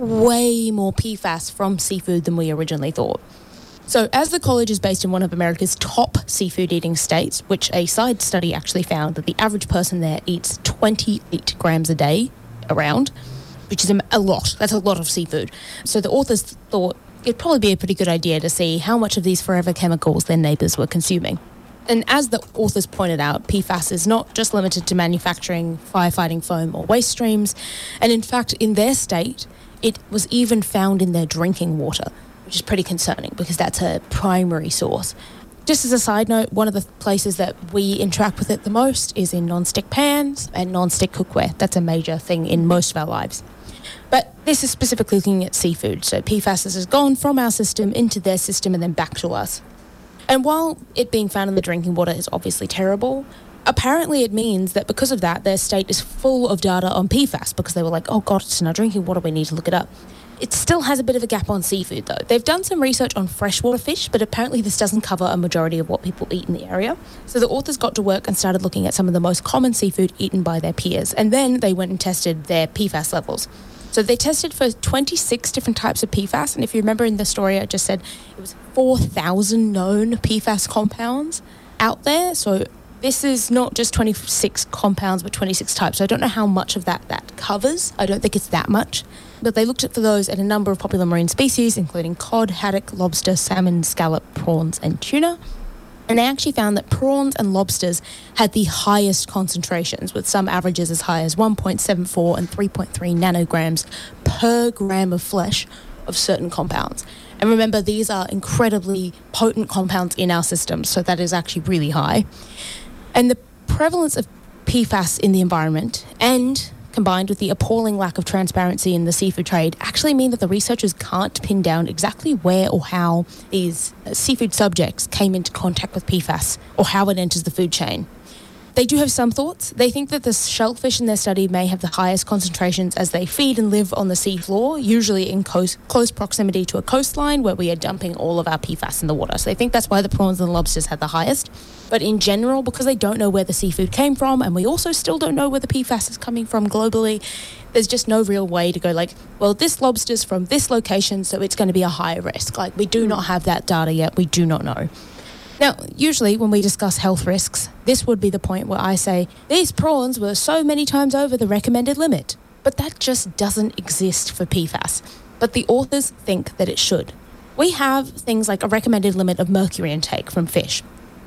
way more P FAS from seafood than we originally thought. So as the college is based in one of America's top seafood eating states, which a side study actually found that the average person there eats twenty-eight grams a day around, which is a lot. That's a lot of seafood. So the authors thought it'd probably be a pretty good idea to see how much of these forever chemicals their neighbours were consuming. And as the authors pointed out, P FAS is not just limited to manufacturing, firefighting foam or waste streams. And in fact, in their state, it was even found in their drinking water, which is pretty concerning because that's a primary source. Just as a side note, one of the places that we interact with it the most is in non-stick pans and non-stick cookware. That's a major thing in most of our lives. But this is specifically looking at seafood. So P FAS has gone from our system into their system and then back to us. And while it being found in the drinking water is obviously terrible, apparently it means that because of that, their state is full of data on P FAS because they were like, oh God, it's in our drinking water, we need to look it up. It still has a bit of a gap on seafood though. They've done some research on freshwater fish, but apparently this doesn't cover a majority of what people eat in the area. So the authors got to work and started looking at some of the most common seafood eaten by their peers. And then they went and tested their P FAS levels. So they tested for twenty-six different types of P FAS, and if you remember in the story I just said, it was four thousand known P FAS compounds out there. So this is not just twenty-six compounds, but twenty-six types. So I don't know how much of that that covers. I don't think it's that much. But they looked at for those at a number of popular marine species, including cod, haddock, lobster, salmon, scallop, prawns, and tuna. And they actually found that prawns and lobsters had the highest concentrations, with some averages as high as one point seven four and three point three nanograms per gram of flesh of certain compounds. And remember, these are incredibly potent compounds in our system, so that is actually really high. And the prevalence of P FAS in the environment, and combined with the appalling lack of transparency in the seafood trade, actually mean that the researchers can't pin down exactly where or how these seafood subjects came into contact with P FAS or how it enters the food chain. They do have some thoughts. They think that the shellfish in their study may have the highest concentrations as they feed and live on the sea floor, usually in close, close proximity to a coastline where we are dumping all of our P FAS in the water. So they think that's why the prawns and the lobsters had the highest. But in general, because they don't know where the seafood came from, and we also still don't know where the P FAS is coming from globally, there's just no real way to go like, well, this lobster's from this location, so it's going to be a higher risk. Like, we do not have that data yet. We do not know. Now, usually when we discuss health risks, this would be the point where I say, these prawns were so many times over the recommended limit. But that just doesn't exist for P FAS. But the authors think that it should. We have things like a recommended limit of mercury intake from fish.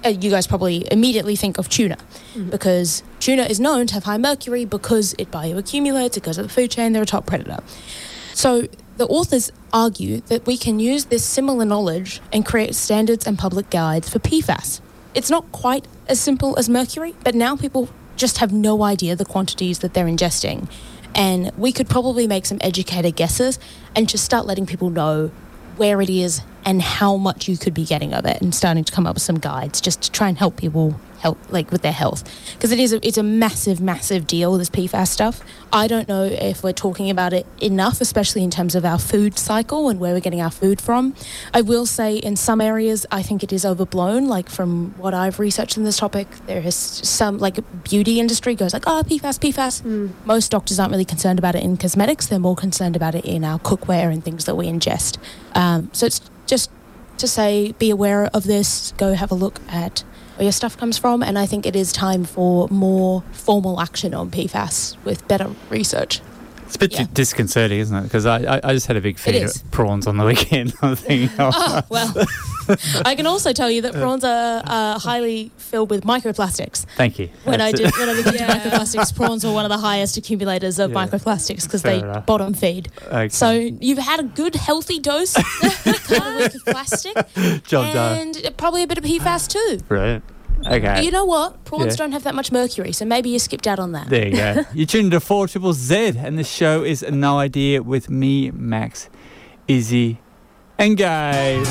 uh, you guys probably immediately think of tuna mm-hmm. because tuna is known to have high mercury because it bioaccumulates, it goes up the food chain, they're a top predator. So the authors argue that we can use this similar knowledge and create standards and public guides for P FAS. It's not quite as simple as mercury, but now people just have no idea the quantities that they're ingesting. And we could probably make some educated guesses and just start letting people know where it is and how much you could be getting of it, and starting to come up with some guides just to try and help people help like with their health, because it is a, it's a massive massive deal, this P FAS stuff. I don't know if we're talking about it enough, especially in terms of our food cycle and where we're getting our food from. I will say in some areas I think it is overblown. Like from what I've researched in this topic, there is some like beauty industry goes like, oh, P FAS, P FAS. Mm. Most doctors aren't really concerned about it in cosmetics. They're more concerned about it in our cookware and things that we ingest. Um, so it's just to say, be aware of this, go have a look at where your stuff comes from, and I think it is time for more formal action on P FAS with better research. It's a bit yeah. disconcerting, isn't it? Because I, I, I just had a big feed of prawns on the weekend. I was thinking, oh, oh well. I can also tell you that prawns are uh, highly filled with microplastics. Thank you. When That's I did when I looked into microplastics, prawns were one of the highest accumulators of yeah. microplastics because they enough. bottom feed. Okay. So you've had a good healthy dose of plastic, Job and done. probably a bit of P FAS too. Brilliant. Okay. You know what? Prawns yeah. don't have that much mercury, so maybe you skipped out on that. There you go. You're tuned to four Triple Z, and the show is No Idea with me, Max, Izzy, and Gabe.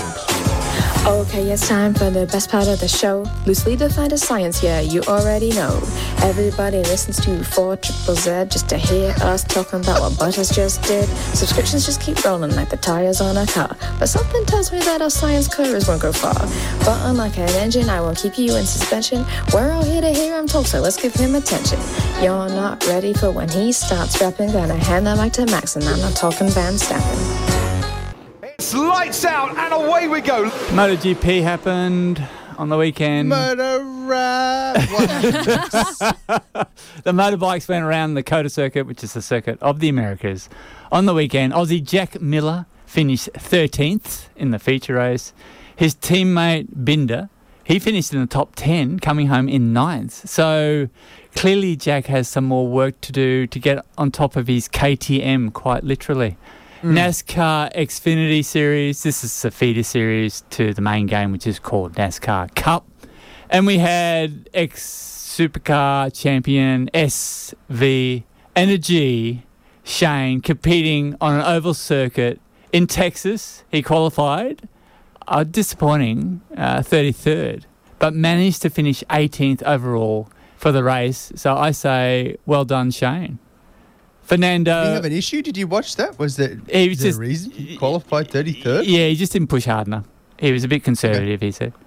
Okay, it's time for the best part of the show. Loosely defined as science, yeah, you already know. Everybody listens to four Triple Z just to hear us talking about what Butters just did. Subscriptions just keep rolling like the tires on a car. But something tells me that our science curves won't go far. But unlike an engine, I won't keep you in suspension. We're all here to hear him talk, so let's give him attention. You're not ready for when he starts rapping. Gonna hand the mic to Max, and I'm not talking Van Stappen. Lights out and away we go. MotoGP happened on the weekend. Motor rap. The motorbikes went around the COTA circuit, which is the circuit of the Americas. On the weekend, Aussie Jack Miller finished thirteenth in the feature race. His teammate Binder, he finished in the top ten, coming home in ninth. So clearly Jack has some more work to do to get on top of his K T M, quite literally. Mm. NASCAR Xfinity Series. This is the feeder series to the main game, which is called NASCAR Cup. And we had ex-supercar champion S V Energy Shane competing on an oval circuit in Texas. He qualified, uh, disappointing, uh, thirty-third, but managed to finish eighteenth overall for the race. So I say, well done, Shane. Fernando. Did he have an issue? Did you watch that? Was there, he was was there just, a reason he qualified thirty-third? Yeah, he just didn't push hard enough. He was a bit conservative, okay. he said.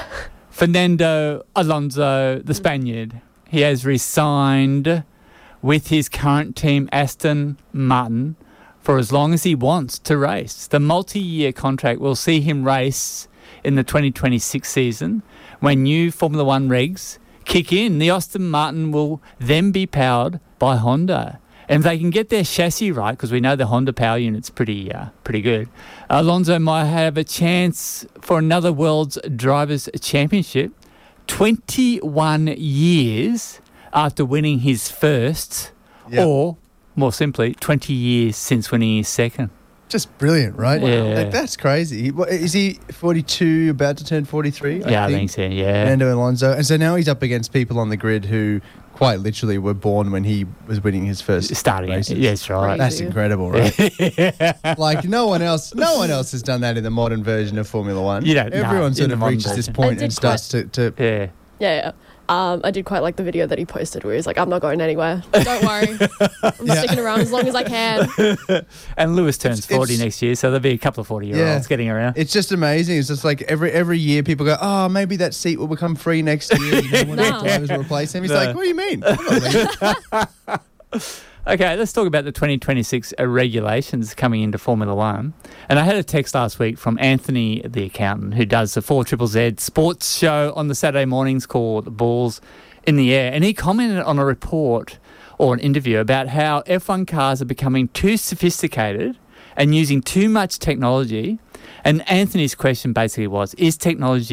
Fernando Alonso, the Spaniard, he has resigned with his current team, Aston Martin, for as long as he wants to race. The multi-year contract will see him race in the twenty twenty-six season when new Formula One regs kick in. The Aston Martin will then be powered by Honda. And if they can get their chassis right, because we know the Honda power unit's pretty uh, pretty good, Alonso might have a chance for another World's Drivers' Championship twenty-one years after winning his first, yep. or, more simply, twenty years since winning his second. Just brilliant, right? Yeah. Like, that's crazy. What, is he forty-two, about to turn forty-three? I yeah, think? I think so, yeah. Fernando Alonso. And so now he's up against people on the grid who quite literally were born when he was winning his first starting races. Yes, right. That's incredible, right? yeah. Like no one else, no one else has done that in the modern version of Formula One. You don't, Everyone no, sort of reaches version. this point and starts to, to yeah. Yeah, yeah. Um, I did quite like the video that he posted where he's like, I'm not going anywhere. Don't worry. I'm yeah. sticking around as long as I can. And Lewis turns it's, forty it's, next year, so there'll be a couple of forty-year-olds yeah. getting around. It's just amazing. It's just like every every year people go, oh, maybe that seat will become free next year. You know, when no. the drivers will replace him. He's no. like, what do you mean? I'm not Okay, let's talk about the twenty twenty-six regulations coming into Formula One. And I had a text last week from Anthony, the accountant, who does the four Triple Z sports show on the Saturday mornings called Balls in the Air. And he commented on a report or an interview about how F one cars are becoming too sophisticated and using too much technology. And Anthony's question basically was, is technology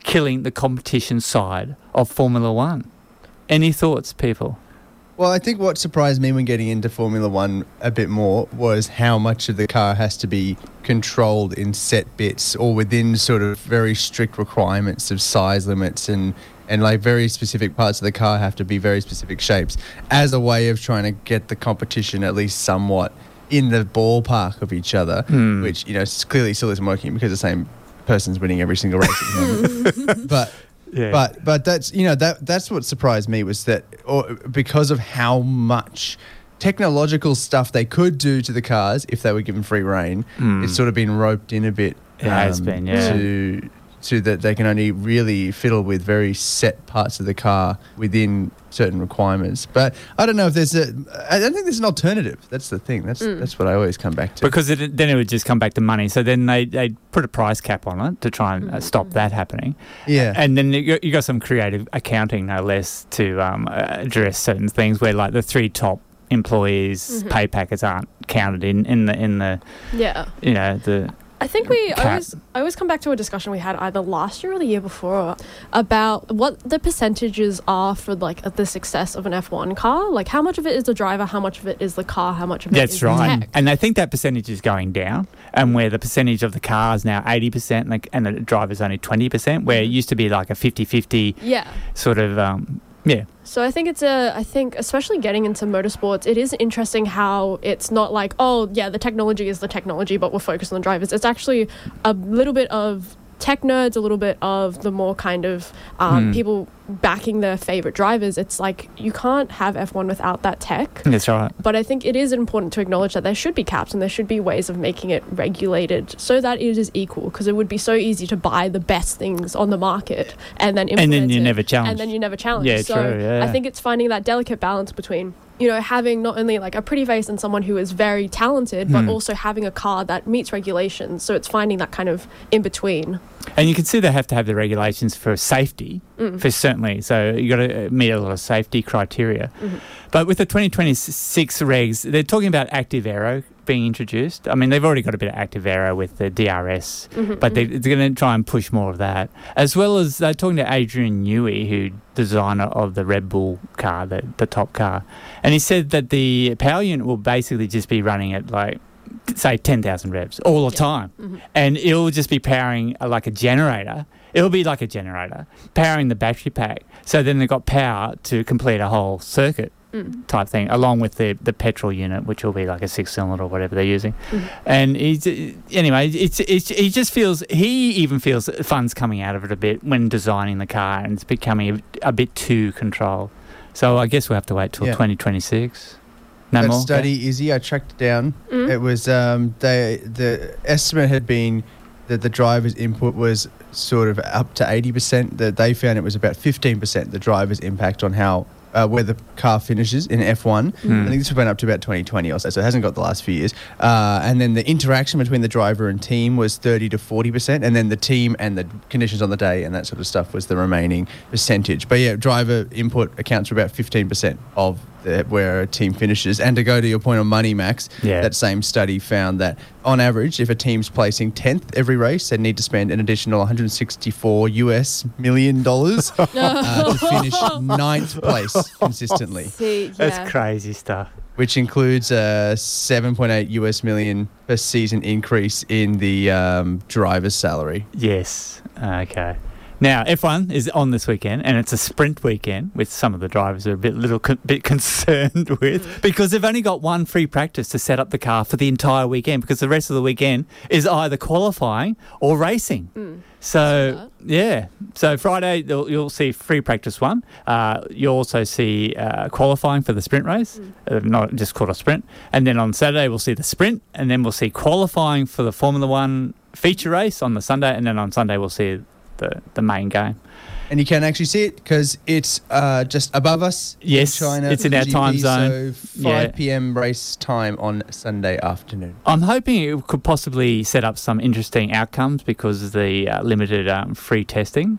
killing the competition side of Formula One. Any thoughts, people? Well, I think what surprised me when getting into Formula One a bit more was how much of the car has to be controlled in set bits or within sort of very strict requirements of size limits, and, and like very specific parts of the car have to be very specific shapes as a way of trying to get the competition at least somewhat in the ballpark of each other, Hmm. which, you know, clearly still isn't working because the same person's winning every single race at the moment. But Yeah. But but that's you know that that's what surprised me was that or because of how much technological stuff they could do to the cars if they were given free rein, Mm. it's sort of been roped in a bit. It has been, yeah. To to that they can only really fiddle with very set parts of the car within certain requirements. But I don't know if there's a. I don't think there's an alternative. That's the thing. That's Mm. that's what I always come back to. Because it, then it would just come back to money. So then they they put a price cap on it to try and uh, stop that happening. Yeah. And then you got, you got some creative accounting, no less, to um, uh, address certain things where like the three top employees' Mhm. pay packets aren't counted in, in the in the Yeah. you know the. I think we Cap. always I always come back to a discussion we had either last year or the year before about what the percentages are for like the success of an F one car. Like how much of it is the driver, how much of it is the car, how much of it That's is the right. tech. And I think that percentage is going down, and where the percentage of the car is now eighty percent and the, and the driver's only twenty percent, where it used to be like a fifty-fifty Yeah. sort of, um, yeah. So I think it's a, I think especially getting into motorsports, it is interesting how it's not like, oh yeah, the technology is the technology, but we're focused on the drivers. It's actually a little bit of tech nerds, a little bit of the more kind of um, Hmm. people backing their favorite drivers. It's like you can't have F one without that tech. That's right. But I think it is important to acknowledge that there should be caps and there should be ways of making it regulated so that it is equal, because it would be so easy to buy the best things on the market and then And implement then you it, never challenge. And then you never challenge. Yeah, so true, yeah. I think it's finding that delicate balance between, you know, having not only like a pretty face and someone who is very talented, but Hmm. also having a car that meets regulations. So it's finding that kind of in between. And you can see they have to have the regulations for safety, Mm. for certainly. So you got to meet a lot of safety criteria. Mhm. But with the twenty twenty-six regs, they're talking about active aero being introduced. I mean, they've already got a bit of active aero with the D R S, Mhm, but they, they're going to try and push more of that. As well as they're talking to Adrian Newey, who designer of the Red Bull car, the, the top car. And he said that the power unit will basically just be running at like, say ten thousand revs all the time, Mhm. and it'll just be powering uh, like a generator. It'll be like a generator powering the battery pack. So then they've got power to complete a whole circuit Mm. type thing, along with the the petrol unit, which will be like a six cylinder or whatever they're using. Mhm. And he's anyway, it's it's he just feels he even feels fun's coming out of it a bit when designing the car, and it's becoming a, a bit too controlled. So I guess we'll have to wait till Yeah. twenty twenty-six. No that more? study, Izzy, I tracked it down. Mm. It was um, they the estimate had been that the driver's input was sort of up to eighty percent. That they found it was about fifteen percent the driver's impact on how uh, where the car finishes in F one. Mm. I think this went up to about twenty twenty or so, so it hasn't got the last few years. Uh, and then the interaction between the driver and team was thirty to forty percent, and then the team and the conditions on the day and that sort of stuff was the remaining percentage. But yeah, driver input accounts for about fifteen percent of the, where a team finishes. And to go to your point on money, Max, Yeah. that same study found that on average, if a team's placing tenth every race, they need to spend an additional one hundred sixty-four U S million dollars uh, to finish ninth place consistently. See, That's yeah. crazy stuff. Which includes a seven point eight U S million per season increase in the um, driver's salary. Yes. Okay. Now, F one is on this weekend, and it's a sprint weekend, which some of the drivers are a bit little con- bit concerned with, because they've only got one free practice to set up the car for the entire weekend, because the rest of the weekend is either qualifying or racing. Mm. So, yeah. So Friday, you'll, you'll see free practice one. Uh, you'll also see uh, qualifying for the sprint race, uh, not just called a sprint. And then on Saturday, we'll see the sprint, and then we'll see qualifying for the Formula One feature race on the Sunday, and then on Sunday, we'll see the, the main game. And you can actually see it because it's uh, just above us Yes, in China. it's in our G P, time zone. So Yeah. five p.m. race time on Sunday afternoon. I'm hoping it could possibly set up some interesting outcomes because of the uh, limited um, free testing,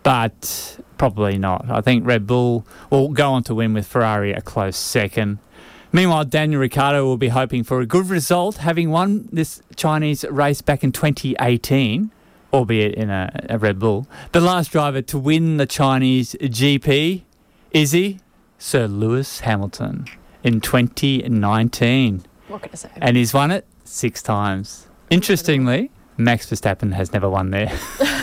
but probably not. I think Red Bull will go on to win with Ferrari a close second. Meanwhile, Daniel Ricciardo will be hoping for a good result, having won this Chinese race back in twenty eighteen albeit in a, a Red Bull. The last driver to win the Chinese G P, is he? Sir Lewis Hamilton in twenty nineteen. What can I say? And he's won it six times. Interestingly, Max Verstappen has never won there.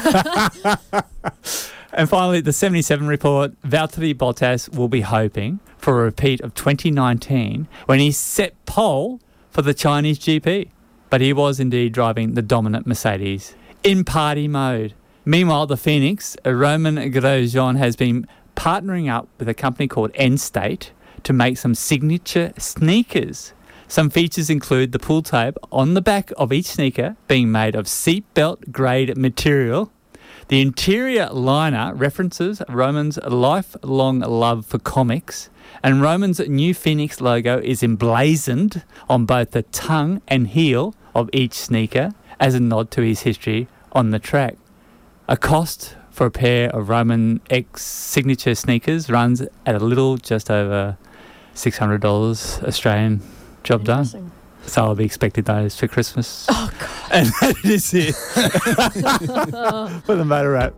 And finally, the seventy-seven report, Valtteri Bottas will be hoping for a repeat of twenty nineteen when he set pole for the Chinese G P. But he was indeed driving the dominant Mercedes in party mode. Meanwhile, the Phoenix, Roman Grosjean, has been partnering up with a company called N-State to make some signature sneakers. Some features include the pull tab on the back of each sneaker being made of seatbelt grade material. The interior liner references Roman's lifelong love for comics, and Roman's new Phoenix logo is emblazoned on both the tongue and heel of each sneaker as a nod to his history on the track. A cost for a pair of Roman X signature sneakers runs at a little just over six hundred dollars Australian. Job done. So I'll be expecting those for Christmas. Oh, God. And that is it for the Motor Wrap.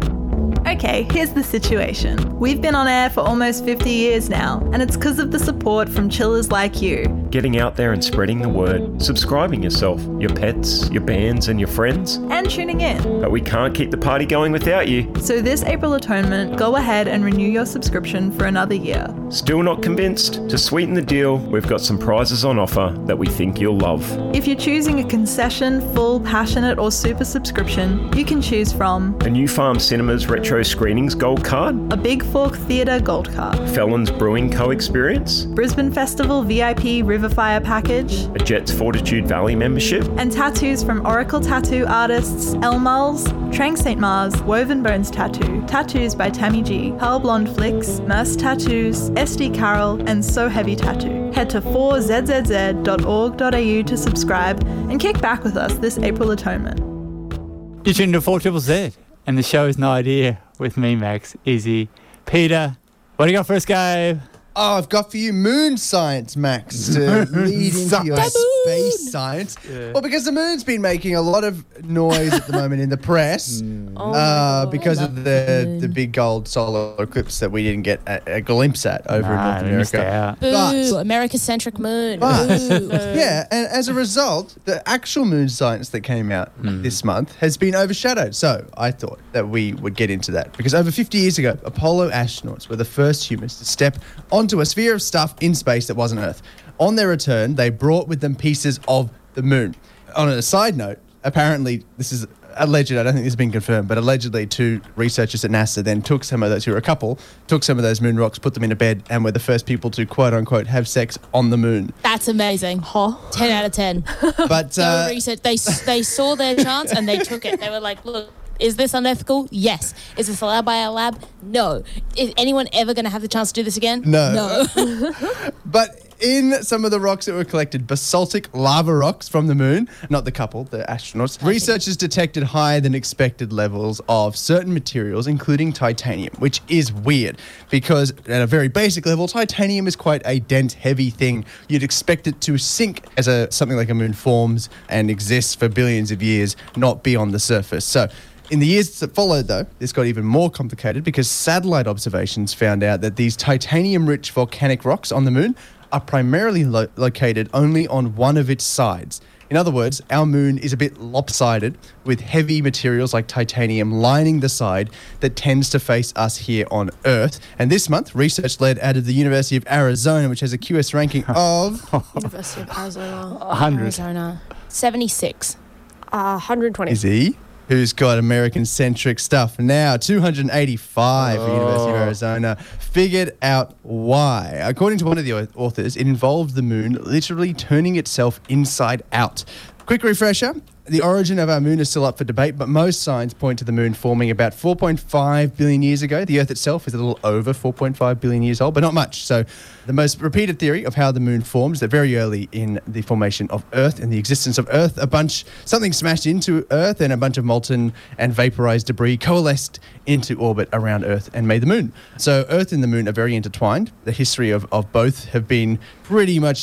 Okay, here's the situation. We've been on air for almost fifty years now, and it's because of the support from chillers like you. Getting out there and spreading the word, subscribing yourself, your pets, your bands and your friends. And tuning in. But we can't keep the party going without you. So this April Atonement, go ahead and renew your subscription for another year. Still not convinced? To sweeten the deal, we've got some prizes on offer that we think you'll love. If you're choosing a concession, full, passionate or super subscription, you can choose from a New Farm Cinemas Retro Screenings Gold Card, a Big Fork Theatre Gold Card, Felons Brewing Co experience, Brisbane Festival V I P Riverfire Package, a Jets Fortitude Valley membership, and tattoos from Oracle Tattoo artists El Mulls, Trank Saint Mars, Woven Bones Tattoo, tattoos by Tammy G, Pearl Blonde Flicks, Merce Tattoos, S D Carroll, and So Heavy Tattoo. Head to four z z z dot org dot a u to subscribe and kick back with us this April Atonement. You're tuning to four Triple Z, and the show is No Idea with me, Max, Izzy, Peter. What do you got for us, Gabe? Oh, I've got for you moon science, Max, to lead into your space science. Yeah. Well, because the moon's been making a lot of noise at the moment in the press mm. oh uh, because of the, the big gold solar eclipse that we didn't get a, a glimpse at over nah, in North America. Boo, but, America-centric moon. But, yeah, and as a result, the actual moon science that came out mm. this month has been overshadowed. So I thought that we would get into that because over fifty years ago, Apollo astronauts were the first humans to step on onto a sphere of stuff in space that wasn't Earth. On their return, they brought with them pieces of the moon. On a side note, apparently, this is alleged, I don't think this has been confirmed, but allegedly two researchers at NASA then took some of those, who were a couple, took some of those moon rocks, put them in a bed, and were the first people to, quote-unquote, have sex on the moon. That's amazing. Huh? ten out of ten. But uh, they, research, they, they saw their chance and they took it. They were like, look, is this unethical? Yes. Is this allowed by our lab? No. Is anyone ever going to have the chance to do this again? No. No. But in some of the rocks that were collected, basaltic lava rocks from the moon, not the couple, the astronauts, okay. Researchers detected higher than expected levels of certain materials, including titanium, which is weird because at a very basic level, titanium is quite a dense, heavy thing. You'd expect it to sink as a something like a moon forms and exists for billions of years, not be on the surface. So in the years that followed, though, this got even more complicated because satellite observations found out that these titanium-rich volcanic rocks on the moon are primarily lo- located only on one of its sides. In other words, our moon is a bit lopsided with heavy materials like titanium lining the side that tends to face us here on Earth. And this month, research led out of the University of Arizona, which has a Q S ranking of... University of Arizona. one hundred. Arizona. seventy-six. Uh, one hundred twenty. Is he? Who's got American-centric stuff now. two hundred eighty-five oh. for University of Arizona. Figured out why. According to one of the authors, it involved the moon literally turning itself inside out. Quick refresher. The origin of our moon is still up for debate, but most signs point to the moon forming about four point five billion years ago. The Earth itself is a little over four point five billion years old, but not much. So the most repeated theory of how the moon forms, that very early in the formation of Earth and the existence of Earth, a bunch, something smashed into Earth and a bunch of molten and vaporized debris coalesced into orbit around Earth and made the moon. So Earth and the moon are very intertwined. The history of, of both have been pretty much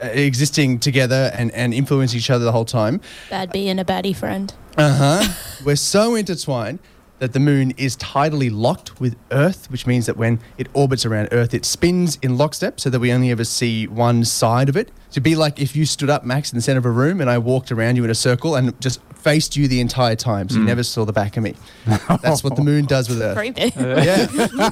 uh, existing together and, and influence each other the whole time. Bad bee and a baddie friend. Uh-huh. We're so intertwined that the moon is tidally locked with Earth, which means that when it orbits around Earth, it spins in lockstep so that we only ever see one side of it. To be like if you stood up, Max, in the center of a room and I walked around you in a circle and just faced you the entire time, so mm. you never saw the back of me. That's what the moon does with Earth. Creepy. Yeah.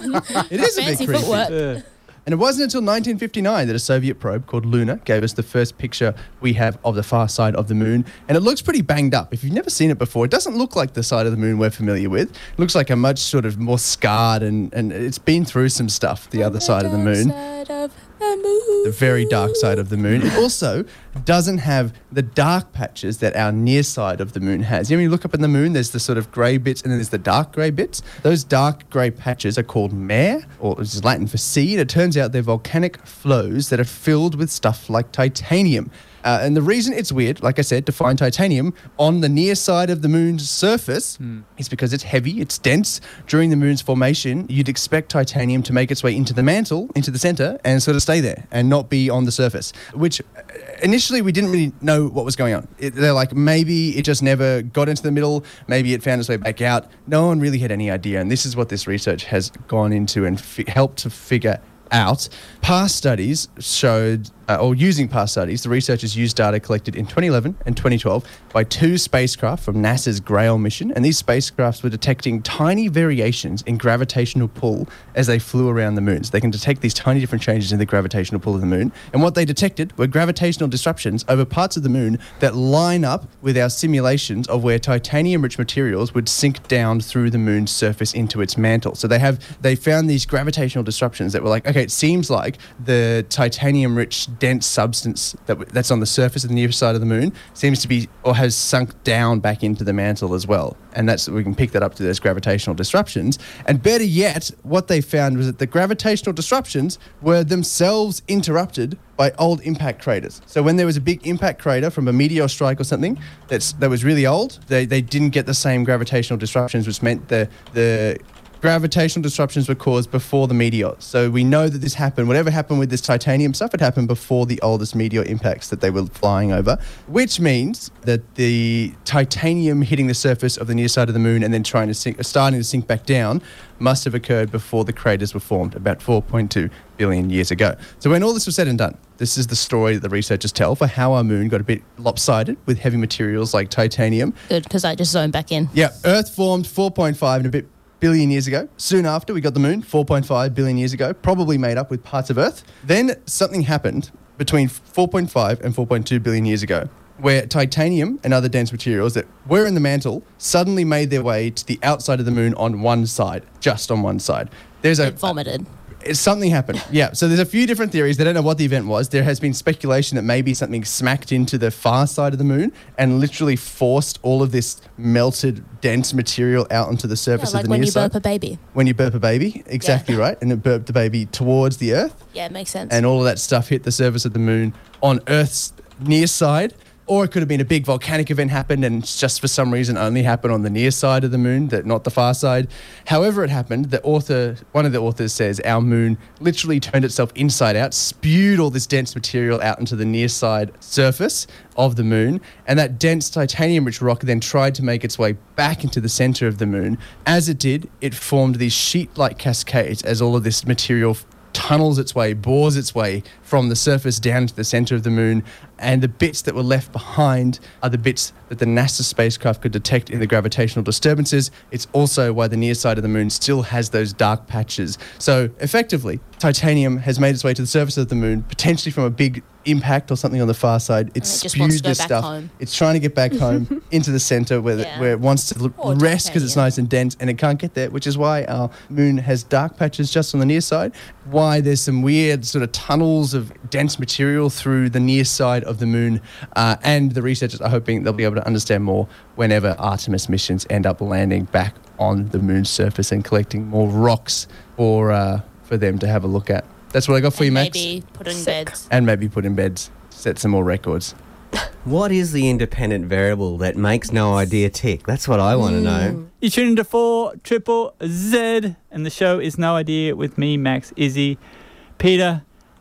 It is a bit Fancy creepy. footwork. Yeah. And it wasn't until nineteen fifty-nine that a Soviet probe called Luna gave us the first picture we have of the far side of the moon. And it looks pretty banged up. If you've never seen it before, it doesn't look like the side of the moon we're familiar with. It looks like a much sort of more scarred and, and it's been through some stuff, the other side of the moon. Side of the moon. The very dark side of the moon. It also doesn't have the dark patches that our near side of the moon has. You know, when you look up in the moon, there's the sort of grey bits and then there's the dark grey bits. Those dark grey patches are called mare, or which is Latin for seed. It turns out they're volcanic flows that are filled with stuff like titanium. Uh, and the reason it's weird, like I said, to find titanium on the near side of the moon's surface mm. is because it's heavy, it's dense. During the moon's formation, you'd expect titanium to make its way into the mantle, into the center, and sort of stay there and not be on the surface, which initially we didn't really know what was going on. It, they're like, maybe it just never got into the middle, maybe it found its way back out. No one really had any idea, and this is what this research has gone into and fi- helped to figure out. Past studies showed, uh, or using past studies, the researchers used data collected in twenty eleven and twenty twelve by two spacecraft from NASA's Grail mission, and these spacecrafts were detecting tiny variations in gravitational pull as they flew around the moon. So they can detect these tiny different changes in the gravitational pull of the moon, and what they detected were gravitational disruptions over parts of the moon that line up with our simulations of where titanium-rich materials would sink down through the moon's surface into its mantle. So they have they found these gravitational disruptions that were like, okay, it seems like the titanium-rich dense substance that w- that's on the surface of the near side of the moon seems to be, or has sunk down back into the mantle as well. And that's, we can pick that up to those gravitational disruptions. And better yet, what they found was that the gravitational disruptions were themselves interrupted by old impact craters. So when there was a big impact crater from a meteor strike or something that's that was really old, they, they didn't get the same gravitational disruptions, which meant the the gravitational disruptions were caused before the meteor. So we know that this happened. Whatever happened with this titanium stuff, it happened before the oldest meteor impacts that they were flying over, which means that the titanium hitting the surface of the near side of the moon and then trying to sink, starting to sink back down must have occurred before the craters were formed, about four point two billion years ago. So when all this was said and done, this is the story that the researchers tell for how our moon got a bit lopsided with heavy materials like titanium. Good, because I just zoned back in. Yeah, Earth formed four point five and a bit billion years ago. Soon after, we got the moon, four point five billion years ago, probably made up with parts of Earth. Then something happened between four point five and four point two billion years ago, where titanium and other dense materials that were in the mantle suddenly made their way to the outside of the moon on one side, just on one side. There's a it vomited. It's something happened. Yeah. So there's a few different theories. They don't know what the event was. There has been speculation that maybe something smacked into the far side of the moon and literally forced all of this melted, dense material out onto the surface yeah, like of the near side. when you burp a baby. When you burp a baby. Exactly yeah. right. And it burped the baby towards the Earth. Yeah, it makes sense. And all of that stuff hit the surface of the moon on Earth's near side. Or it could have been a big volcanic event happened and just for some reason only happened on the near side of the moon, that not the far side. However it happened, the author, one of the authors says our moon literally turned itself inside out, spewed all this dense material out into the near side surface of the moon, and that dense titanium-rich rock then tried to make its way back into the center of the moon. As it did, it formed these sheet-like cascades as all of this material tunnels its way, bores its way from the surface down to the center of the moon, and the bits that were left behind are the bits that the NASA spacecraft could detect in the gravitational disturbances. It's also why the near side of the moon still has those dark patches. So effectively, titanium has made its way to the surface of the moon, potentially from a big impact or something on the far side. It, it spewed this stuff. Home. It's trying to get back home into the center where, yeah. the, where it wants to l- rest because it's nice and dense, and it can't get there, which is why our moon has dark patches just on the near side, why there's some weird sort of tunnels of dense material through the near side of the moon, uh, and the researchers are hoping they'll be able to understand more whenever Artemis missions end up landing back on the moon's surface and collecting more rocks for uh, for them to have a look at. That's what I got for and you, Max. Maybe put in beds. And maybe put in beds. Set some more records. What is the independent variable that makes No Idea tick? That's what I want to know. You tune into four Triple Z, and the show is No Idea with me, Max, Izzy, Peter,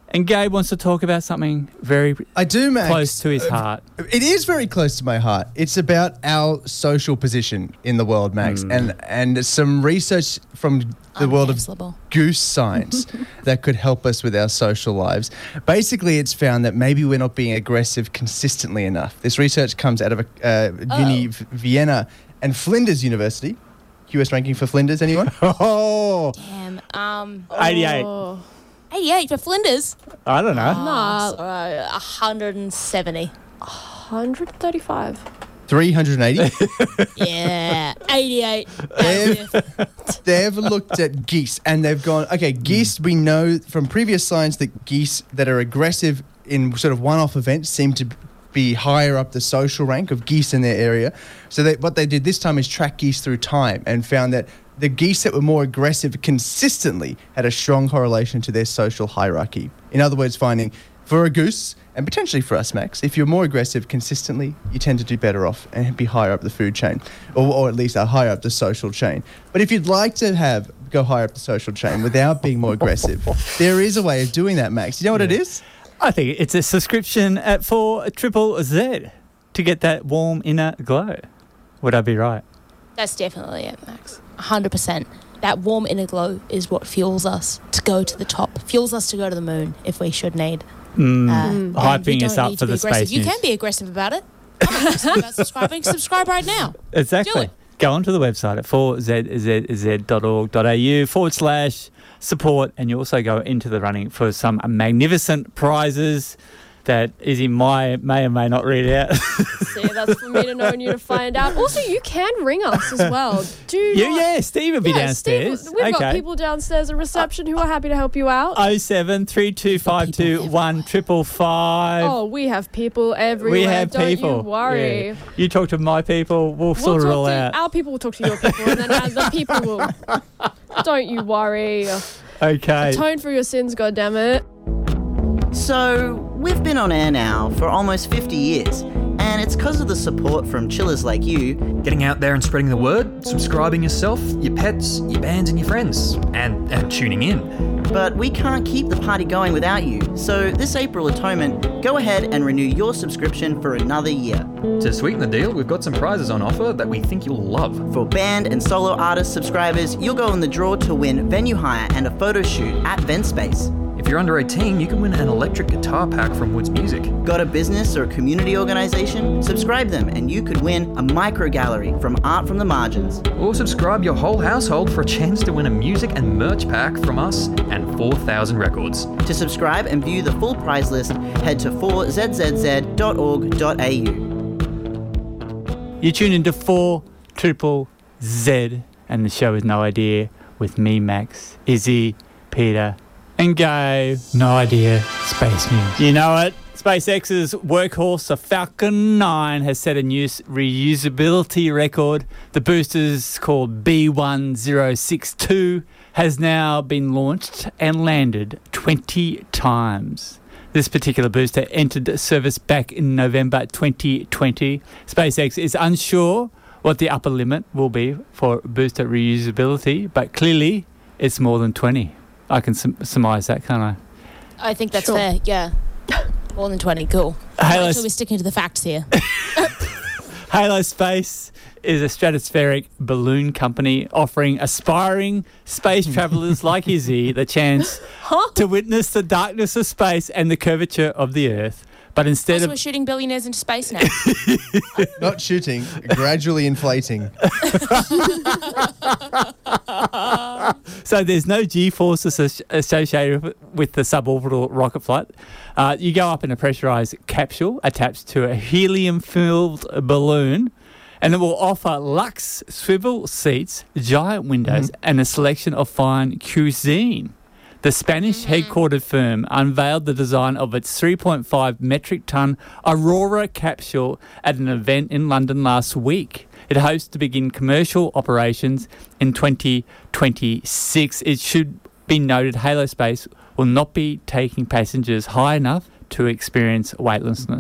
And Gabe wants to talk about something very I do, Max. close to his Uh, heart. It is very close to my heart. It's about our social position in the world, Max, Mm. and and some research from the world of Uncancelable. goose science that could help us with our social lives. Basically, it's found that maybe we're not being aggressive consistently enough. This research comes out of uh, Uni Oh. V- Vienna and Flinders University. Q S ranking for Flinders, anyone? Oh, Damn. Um, eighty-eight. Oh. eighty-eight for Flinders. I don't know. Nah. Oh, uh, one hundred seventy. one hundred thirty-five. three hundred eighty. Yeah. eighty-eight. They've, they've looked at geese and they've gone, okay, geese, we know from previous science that geese that are aggressive in sort of one-off events seem to be higher up the social rank of geese in their area. So they, what they did this time is track geese through time and found that the geese that were more aggressive consistently had a strong correlation to their social hierarchy. In other words, finding for a goose, and potentially for us, Max, if you're more aggressive consistently, you tend to do better off and be higher up the food chain, or, or at least uh, higher up the social chain. But if you'd like to have go higher up the social chain without being more aggressive, there is a way of doing that, Max. You know what it is? I think it's a subscription at for Triple Z to get that warm inner glow. Would I be right? That's definitely it, Max. one hundred percent. That warm inner glow is what fuels us to go to the top, fuels us to go to the moon if we should need. Mm, Uh, and we hyping don't us up need for to be the aggressive. space You news. can be aggressive about it. I'm aggressive about subscribing. Subscribe right now. Do Exactly. it. Go onto the website at four z z z dot org dot a u forward slash support, and you also go into the running for some magnificent prizes that Izzy may, may or may not read out. See, that's for me to know and you to find out. Also, you can ring us as well. Do Yeah, not- yeah, Steve will be Yeah, downstairs. Steve, we've got Okay. people downstairs at reception who are happy to help you out. oh seven three two five two one triple five. Oh, we have people everywhere. We have Don't people. you worry. Yeah. You talk to my people, we'll, We'll sort it talk all to, out. Our people will talk to your people, and then other people will. Don't you worry. Okay. Atone for your sins, goddammit. So, we've been on air now for almost fifty years, and it's because of the support from chillers like you. Getting out there and spreading the word, subscribing yourself, your pets, your bands, and your friends, and, and tuning in. But we can't keep the party going without you, so this April Atonement, go ahead and renew your subscription for another year. To sweeten the deal, we've got some prizes on offer that we think you'll love. For band and solo artist subscribers, you'll go in the draw to win venue hire and a photo shoot at VentSpace. If you're under eighteen, you can win an electric guitar pack from Woods Music. Got a business or community organisation? Subscribe them and you could win a micro gallery from Art from the Margins. Or subscribe your whole household for a chance to win a music and merch pack from us and four thousand records. To subscribe and view the full prize list, head to four z z z dot org dot a u. You tune into four Triple Z, and the show is No Idea with me, Max, Izzy, Peter, and Gabe. No Idea Space News. You know it. SpaceX's workhorse, the Falcon nine, has set a new reusability record. The booster's called B one zero six two has now been launched and landed twenty times. This particular booster entered service back in November twenty twenty. SpaceX is unsure what the upper limit will be for booster reusability, but clearly it's more than twenty. I can sum- surmise that, can't I? I think that's Sure. fair, yeah. More than twenty, cool. Halo Wait till we're sticking to the facts here. Halo Space is a stratospheric balloon company offering aspiring space travelers like Izzy the chance to witness the darkness of space and the curvature of the Earth. But instead Also, of we're shooting billionaires into space now. Not shooting, gradually inflating. So there's no G-force associ- associated with- with the suborbital rocket flight. Uh, you go up in a pressurized capsule attached to a helium-filled balloon, and it will offer luxe swivel seats, giant windows, and a selection of fine cuisine. The Spanish headquartered firm unveiled the design of its three point five metric ton Aurora capsule at an event in London last week. It hopes to begin commercial operations in twenty twenty-six. It should be noted Halo Space will not be taking passengers high enough to experience weightlessness.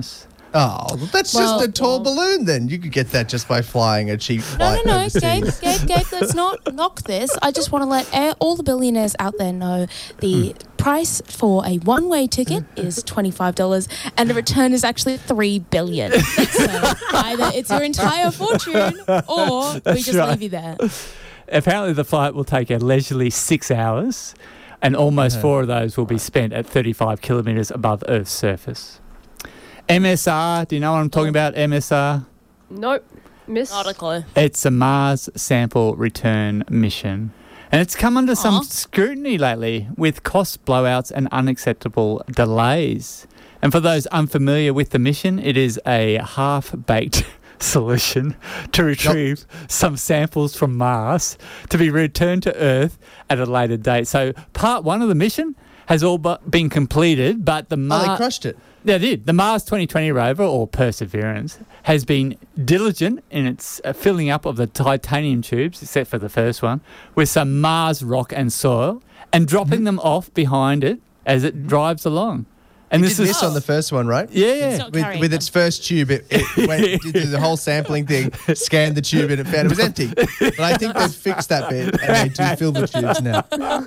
Oh, that's Well- just a tall balloon then. You could get that just by flying a cheap No, flight no, no, overseas. Gabe, Gabe, Gabe, let's not knock this. I just want to let a- all the billionaires out there know the price for a one-way ticket is twenty-five dollars and the return is actually three billion dollars. So either it's your entire fortune or we That's just right. leave you there. Apparently, the flight will take a leisurely six hours, and almost Yeah. four of those will be spent at thirty-five kilometres above Earth's surface. M S R, do you know what I'm talking about? M S R? Nope. Miss. Not a clue. It's a Mars sample return mission. And it's come under some Aw. scrutiny lately with cost blowouts and unacceptable delays. And for those unfamiliar with the mission, it is a half-baked solution to retrieve some samples from Mars to be returned to Earth at a later date. So part one of the mission has all but been completed, but the Oh, Mars... they crushed it. They did. The Mars twenty twenty rover, or Perseverance, has been diligent in its uh, filling up of the titanium tubes, except for the first one, with some Mars rock and soil, and dropping them off behind it as it drives along. And It this did is miss on the first one, right? Yeah, It's yeah. not With, carrying with them. its first tube, it, it went it did the whole sampling thing, scanned the tube, and it found it was empty. But I think they've fixed that bit and they do fill the tubes now.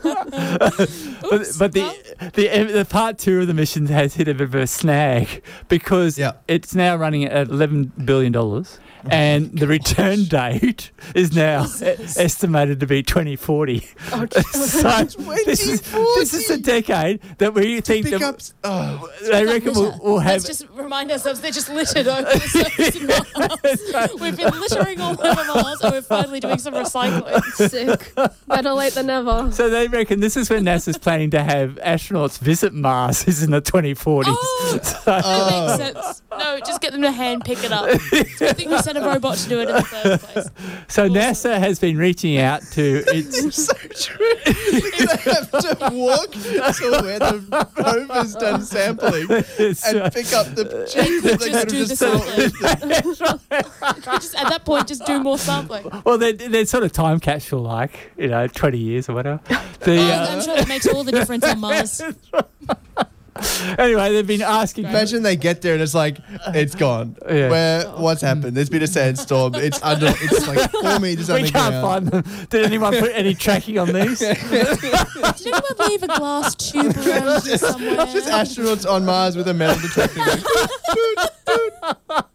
But, but the, the the part two of the mission has hit a bit of a snag because Yeah. it's now running at eleven billion dollars. And the return date is now e- estimated to be twenty forty. Oh, So this is, this is a decade that we think Pick that up. Oh, they reckon we'll, we'll have. Let's just remind ourselves they're just littered over the surface of Mars. We've been littering all over Mars and we're finally doing some recycling. Sick. Better late than never. So they reckon this is when NASA's planning to have astronauts visit Mars is in the twenty forties. Oh, So- that makes sense. No, just get them to hand pick it up. It's a good thing we sent a robot to do it in the first place. So NASA has been reaching out to its. so true. They have to walk to where the rover's done sampling It's, uh, and pick up the tube. could They just could do have the just thought- Just at that point, just do more sampling. Well, they're, they're sort of time capsule like, you know, twenty years or whatever. The, Oh, uh, I'm sure that makes all the difference on Mars. anyway, they've been asking. Imagine they get there and it's like, it's gone. Yeah. Where, what's happened? There's been a sandstorm. It's under, it's like four meters We can't underground. find them. Did anyone put any tracking on these? Did anyone leave a glass tube around here somewhere? Just astronauts on Mars with a metal detector. Like,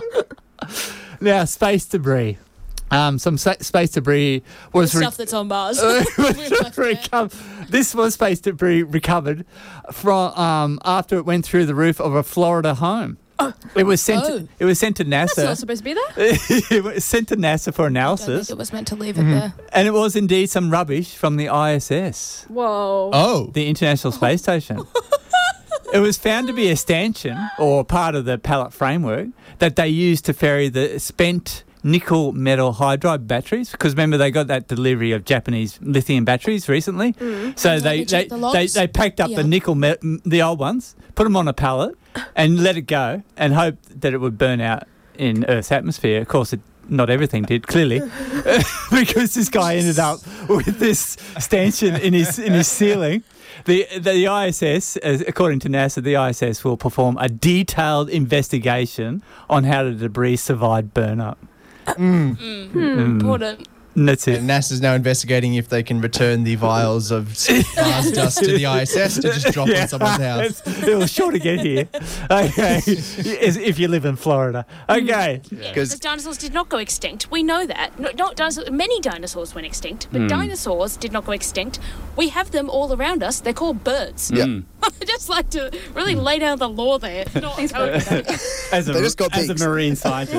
Now, space debris. Um, some sa- space debris was re- Stuff that's on Mars. was We've left there. reco- this was space debris recovered from um, after it went through the roof of a Florida home. It was sent. Oh. To, it was sent to That's not NASA. supposed to be there. It was sent to NASA for I don't analysis, think it was meant to leave it there. and it was indeed some rubbish from the I S S, Whoa. oh. the International Space Station. It was found to be a stanchion or part of the pallet framework that they used to ferry the spent nickel metal hydride batteries, because remember they got that delivery of Japanese lithium batteries recently. So Did they they they, check the they logs? they packed up Yeah. the nickel me- m- the old ones, put them on a pallet, and let it go, and hoped that it would burn out in Earth's atmosphere. Of course, it. Not everything did, clearly, because this guy ended up with this stanchion in his in his ceiling. The the I S S, as, according to NASA, the I S S will perform a detailed investigation on how the debris survived burn up. Mm. Mm. Important. And that's it. And NASA's now investigating if they can return the vials of Mars dust to the I S S to just drop Yeah. on someone's house. It's- It was sure to get here. Okay, As if you live in Florida. Okay, Yeah, because dinosaurs did not go extinct. We know that. No, not dinosaurs. Many dinosaurs went extinct, but Mm. dinosaurs did not go extinct. We have them all around us. They're called birds. Yeah. Mm. I just like to really lay down the law there. Not as a, They just got as a beaks. marine scientist,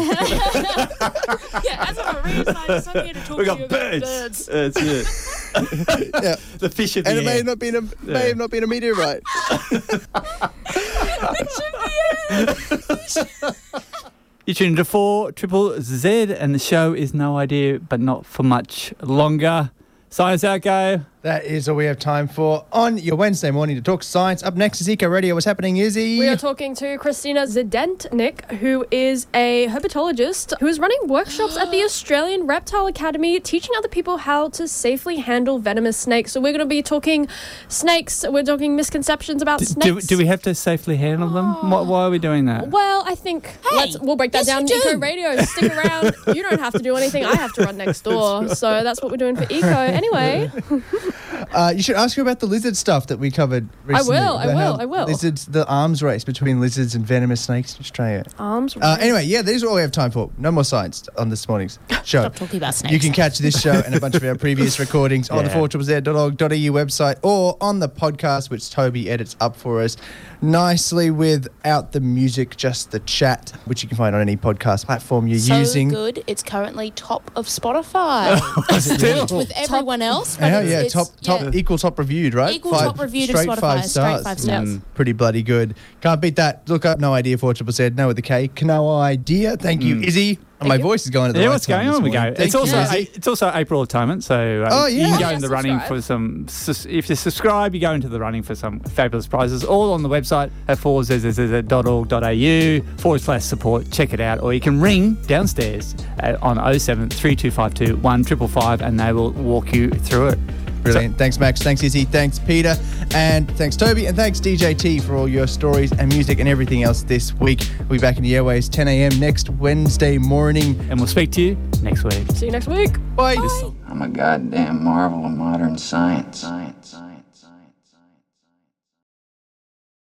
yeah, as a marine scientist, I'm here to talk we to got you birds. about birds. That's it. Yeah. The fish of the And it may air. have not been a may have not been a meteorite. You tuned to four Triple Z, and the show is No Idea, but not for much longer. Sign us out, go. That is all we have time for on your Wednesday morning to talk science. Up next is Eco Radio. What's happening, Izzy? We are talking to Christina Zidentnik, who is a herpetologist who is running workshops at the Australian Reptile Academy, teaching other people how to safely handle venomous snakes. So we're going to be talking snakes. We're talking misconceptions about Do, snakes. do we have to safely handle them? Why, why are we doing that? Well, I think let's, we'll break that yes, down. you do. Eco Radio, stick around. You don't have to do anything. I have to run next door. So that's what we're doing for Eco. Anyway. Uh, you should ask her about the lizard stuff that we covered recently. I will, I about will, how I will. Lizards, the arms race between lizards and venomous snakes in Australia. Arms race. Uh, anyway, yeah, these are all we have time for. No more science on this morning's show. Stop talking about snakes. You can catch this show and a bunch of our previous recordings on the Yeah. four z z dot org dot a u website or on the podcast, which Toby edits up for us nicely without the music, just the chat, which you can find on any podcast platform you're so using. good, it's currently top of Spotify. Still. With everyone else. but Hell it's- yeah, it's- top, top, yeah. equal top reviewed, right? Equal top reviewed of straight Spotify, five straight stars. five stars. Mm, pretty bloody good. Can't beat that. Look up No Idea for Triple Z, no with the K. No idea. Thank you, Izzy. And my voice is going at the Yeah, right what's time going this on? We go. morning. Thank It's also you, Izzy. it's also April retirement, so uh, Oh, yeah. you can go Oh, in yeah, the running subscribe. for some. sus- If you subscribe, you go into the running for some fabulous prizes. All on the website at four z z z dot org dot a u forward slash support. Check it out, or you can ring downstairs uh, on oh seven three two five two one five five five, and they will walk you through it. Brilliant. Thanks, Max. Thanks, Izzy. Thanks, Peter. And thanks, Toby. And thanks, D J T, for all your stories and music and everything else this week. We'll be back in the airways ten a.m. next Wednesday morning. And we'll speak to you next week. See you next week. Bye. I'm a goddamn marvel of modern science. Science, science, science.